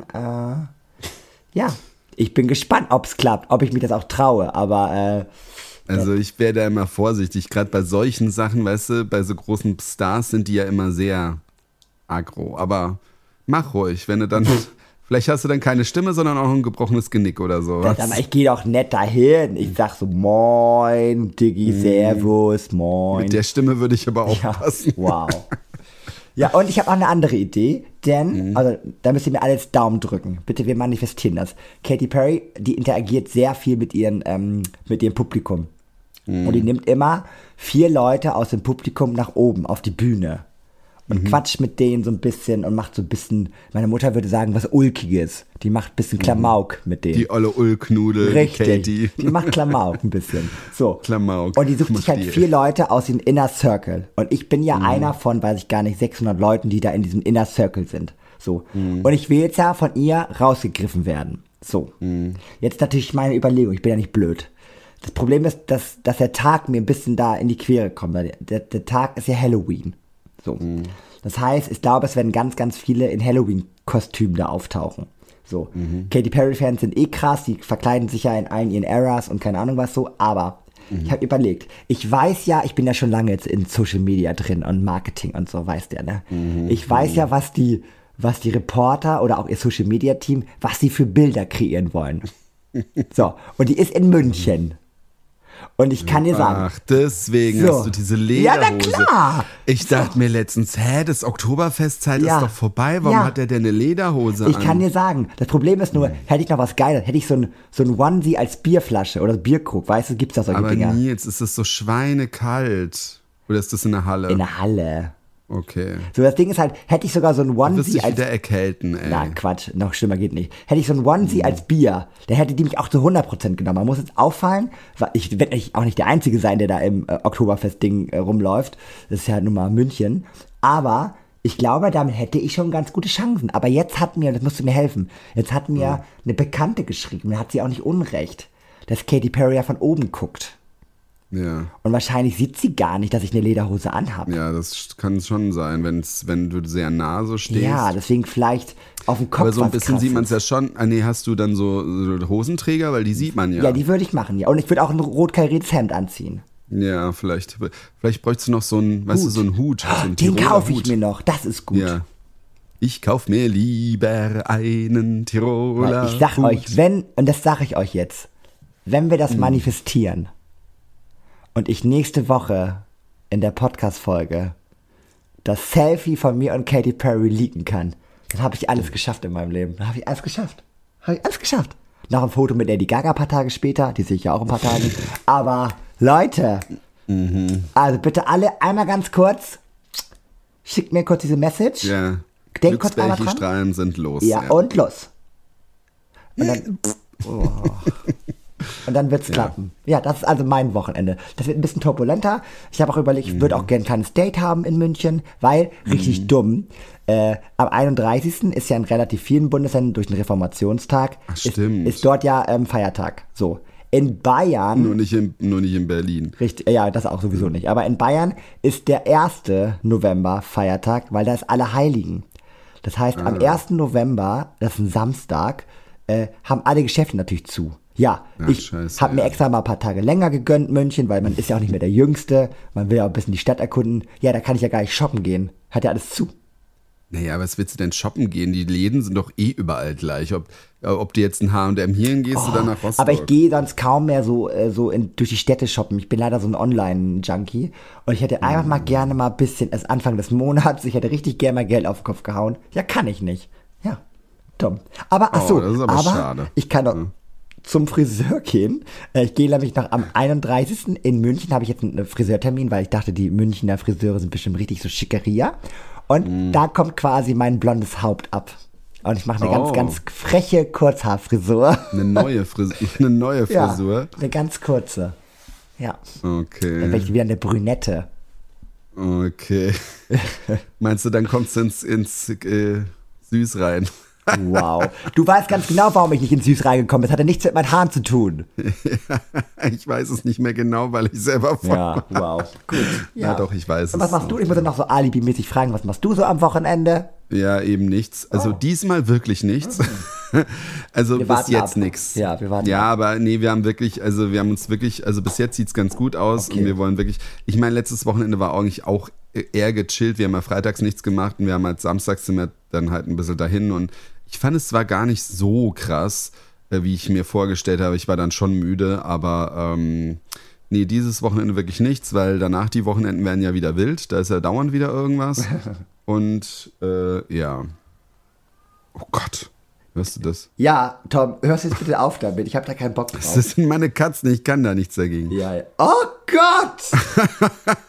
ja, ich bin gespannt, ob es klappt, ob ich mich das auch traue. Aber Also ich wäre da immer vorsichtig, gerade bei solchen Sachen, weißt du, bei so großen Stars sind die ja immer sehr aggro. Aber mach ruhig, wenn du dann, vielleicht hast du dann keine Stimme, sondern auch ein gebrochenes Genick oder so. aber ich gehe doch nett dahin. Ich sag so, moin, Diggi, servus, moin. Mit der Stimme würde ich aber Ja, aufpassen. wow. Ja, und ich habe auch eine andere Idee, denn, also da müsst ihr mir alles Daumen drücken. Bitte, wir manifestieren das. Katy Perry, die interagiert sehr viel mit ihrem Publikum. Und die nimmt immer 4 Leute aus dem Publikum nach oben auf die Bühne. Und quatscht mit denen so ein bisschen und macht so ein bisschen, meine Mutter würde sagen, was Ulkiges. Die macht ein bisschen Klamauk mit denen. Die olle Ulknudel, Richtig. Katie. Die macht Klamauk ein bisschen. So. Klamauk. Und die sucht Macht sich halt die. 4 Leute aus dem Inner Circle. Und ich bin ja einer von, weiß ich gar nicht, 600 Leuten, die da in diesem Inner Circle sind. So. Und ich will jetzt ja von ihr rausgegriffen werden. So. Jetzt natürlich meine Überlegung. Ich bin ja nicht blöd. Das Problem ist, dass der Tag mir ein bisschen da in die Quere kommt. Der Tag ist ja Halloween. So. Das heißt, ich glaube, es werden ganz, ganz viele in Halloween-Kostümen da auftauchen. So. Katy Perry-Fans sind eh krass, die verkleiden sich ja in allen ihren Eras und keine Ahnung was so, aber ich habe überlegt, ich weiß ja, ich bin ja schon lange jetzt in Social Media drin und Marketing und so, weißt du ja, ne? Ich weiß ja, was die Reporter oder auch ihr Social Media Team, was sie für Bilder kreieren wollen. So. Und die ist in München. Und ich kann dir sagen. Ach, deswegen So. hast du diese Ja, Lederhose. na klar. Ich dachte mir letztens, das Oktoberfestzeit Ja. ist doch vorbei. Warum Ja. hat der denn eine Lederhose Ich an? kann dir sagen, das Problem ist nur, hätte ich noch was Geiles, hätte ich so ein Onesie als Bierflasche oder Bierkrug, weißt du, gibt's da solche Aber Dinger? Nils, ist das so schweinekalt? Oder ist das in der Halle? In der Halle. Okay. So, das Ding ist halt, hätte ich sogar so ein Du wirst Onesie dich als... wieder erkälten, ey. Na, Quatsch, noch schlimmer geht nicht. Hätte ich so ein Onesie als Bier, dann hätte die mich auch zu 100% genommen. Man muss jetzt auffallen, weil ich werde auch nicht der Einzige sein, der da im Oktoberfest-Ding rumläuft. Das ist ja nun mal München. Aber Ich glaube, damit hätte ich schon ganz gute Chancen. Aber jetzt hat mir, das musst du mir helfen, jetzt hat mir eine Bekannte geschrieben, da hat sie auch nicht Unrecht, dass Katy Perry ja von oben guckt. Ja. Und wahrscheinlich sieht sie gar nicht, dass ich eine Lederhose anhabe. Ja, das kann schon sein, wenn du sehr nah so stehst. Ja, deswegen vielleicht auf dem Kopf. Aber so ein was bisschen sieht man es Krasses. ja schon. Ah, nee, hast du dann so Hosenträger? Weil die sieht man ja. Ja, die würde ich machen, ja. Und ich würde auch ein rot kariertes Hemd anziehen. Ja, vielleicht bräuchtest du noch so einen, weißt du, so einen Hut. So einen Den Tiroler kaufe ich Hut. mir noch, das ist gut. Ja. Ich kauf mir lieber einen Tiroler Weil ich sag Hut. euch, und das sage ich euch jetzt, wenn wir das manifestieren und ich nächste Woche in der Podcast-Folge das Selfie von mir und Katy Perry leaken kann, dann habe ich alles geschafft in meinem Leben. Dann habe ich alles geschafft. Noch ein Foto mit Lady Gaga ein paar Tage später, die sehe ich ja auch ein paar Tage. Aber Leute, also bitte alle einmal ganz kurz, schickt mir kurz diese Message. Ja. Denk kurz einmal dran. Glücksbärchenstrahlen sind los. Ja, und los. Und dann, und dann wird's klappen. Ja, das ist also mein Wochenende. Das wird ein bisschen turbulenter. Ich habe auch überlegt, ich würde auch gerne ein kleines Date haben in München, weil, richtig dumm, am 31. ist ja in relativ vielen Bundesländern durch den Reformationstag, Ach, stimmt. ist dort ja Feiertag. So. In Bayern... Nur nicht in Berlin. Richtig, ja, das auch sowieso nicht. Aber in Bayern ist der 1. November Feiertag, weil da ist Allerheiligen. Das heißt, am 1. November, das ist ein Samstag, haben alle Geschäfte natürlich zu. Ja, Ach, ich scheiße, habe mir ja. extra mal ein paar Tage länger gegönnt, München, weil man ist ja auch nicht mehr der Jüngste. Man will ja auch ein bisschen die Stadt erkunden. Ja, da kann ich ja gar nicht shoppen gehen. Hat ja alles zu. Naja, was willst du denn shoppen gehen? Die Läden sind doch eh überall gleich. Ob du jetzt in H&M hierhin gehst oder nach Rostock. Aber ich gehe sonst kaum mehr so durch die Städte shoppen. Ich bin leider so ein Online-Junkie. Und ich hätte einfach mal gerne mal ein bisschen, erst Anfang des Monats, ich hätte richtig gerne mal Geld auf den Kopf gehauen. Ja, kann ich nicht. Ja, dumm. Aber, ach so, das ist aber schade. ich kann doch zum Friseur gehen. Ich gehe nämlich noch am 31. in München, habe ich jetzt einen Friseurtermin, weil ich dachte, die Münchner Friseure sind bestimmt richtig so Schickeria. Und da kommt quasi mein blondes Haupt ab. Und ich mache eine ganz, ganz freche Kurzhaarfrisur. Eine neue Frisur. Ja, eine ganz kurze. Ja. Okay. Dann bin ich wieder eine Brünette. Okay. Meinst du, dann kommst du ins Süß rein? Wow. Du weißt ganz genau, warum ich nicht ins Süß reingekommen bin. Das hatte nichts mit meinen Haaren zu tun. Ich weiß es nicht mehr genau, weil ich selber Ja, wow. Gut. Ja, doch, ich weiß Und was es. machst du? Ich muss ja noch so alibimäßig fragen, was machst du so am Wochenende? Ja, eben nichts. Also diesmal wirklich nichts. Also Wir bis warten jetzt ab. nichts. Ja, wir warten Ja, ab. aber nee, wir haben uns wirklich, also bis jetzt sieht's ganz gut aus Okay. und wir wollen wirklich, ich meine, letztes Wochenende war eigentlich auch eher gechillt. Wir haben ja freitags nichts gemacht und wir haben halt samstags sind wir dann halt ein bisschen dahin und ich fand es zwar gar nicht so krass, wie ich mir vorgestellt habe. Ich war dann schon müde, aber nee, dieses Wochenende wirklich nichts, weil danach die Wochenenden werden ja wieder wild. Da ist ja dauernd wieder irgendwas. Und ja. Oh Gott, hörst du das? Ja, Tom, hörst du jetzt bitte auf damit. Ich habe da keinen Bock drauf. Das sind meine Katzen, ich kann da nichts dagegen. Ja, ja. Oh Gott!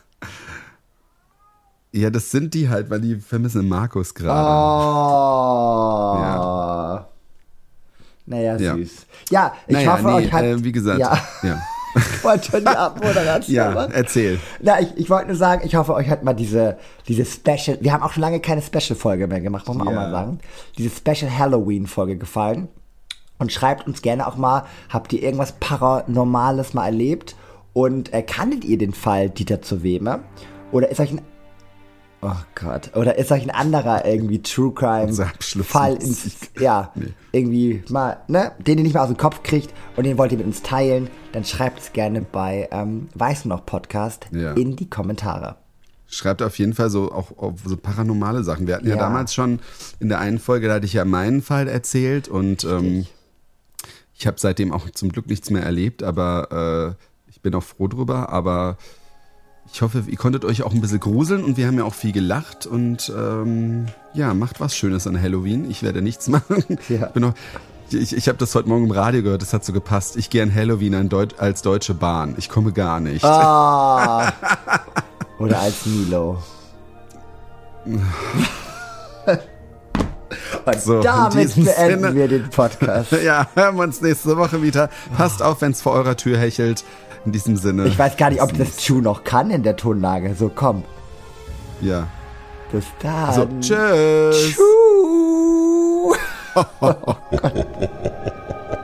Ja, das sind die halt, weil die vermissen Markus gerade. Oh. Ja. Naja, Ja. süß. Ja, ich Naja, hoffe, euch hat... wie gesagt, Ja. ja. Ich wollte schon die Abmoderation Ja, machen. erzähl. Na, ich wollte nur sagen, ich hoffe, euch hat mal diese Special... Wir haben auch schon lange keine Special-Folge mehr gemacht, muss man auch Ja. mal sagen. Diese Special-Halloween-Folge gefallen. Und schreibt uns gerne auch mal, habt ihr irgendwas Paranormales mal erlebt? Und kanntet ihr den Fall Dieter zur Weme? Oder ist euch ein... Oh Gott. Oder ist euch ein anderer irgendwie True Crime Unser Abschluss. Fall irgendwie mal, ne, den ihr nicht mal aus dem Kopf kriegt und den wollt ihr mit uns teilen, dann schreibt es gerne bei Weißt du noch Podcast in die Kommentare. Schreibt auf jeden Fall so auch so paranormale Sachen. Wir hatten ja Ja. damals schon in der einen Folge, da hatte ich ja meinen Fall erzählt und ich habe seitdem auch zum Glück nichts mehr erlebt, aber ich bin auch froh drüber, aber ich hoffe, ihr konntet euch auch ein bisschen gruseln und wir haben ja auch viel gelacht und ja, macht was Schönes an Halloween. Ich werde nichts machen. Ja. Ich habe das heute Morgen im Radio gehört, das hat so gepasst. Ich gehe an Halloween als Deutsche Bahn. Ich komme gar nicht. Ah. Oder als Milo. Und So, in damit diesem beenden Sinne. wir den Podcast. Ja, hören wir uns nächste Woche wieder. Passt auf, wenn es vor eurer Tür hechelt. In diesem Sinne. Ich weiß gar nicht, ob das Chu noch kann in der Tonlage. So, komm. Ja. Bis dann. So, tschüss. Tschüss.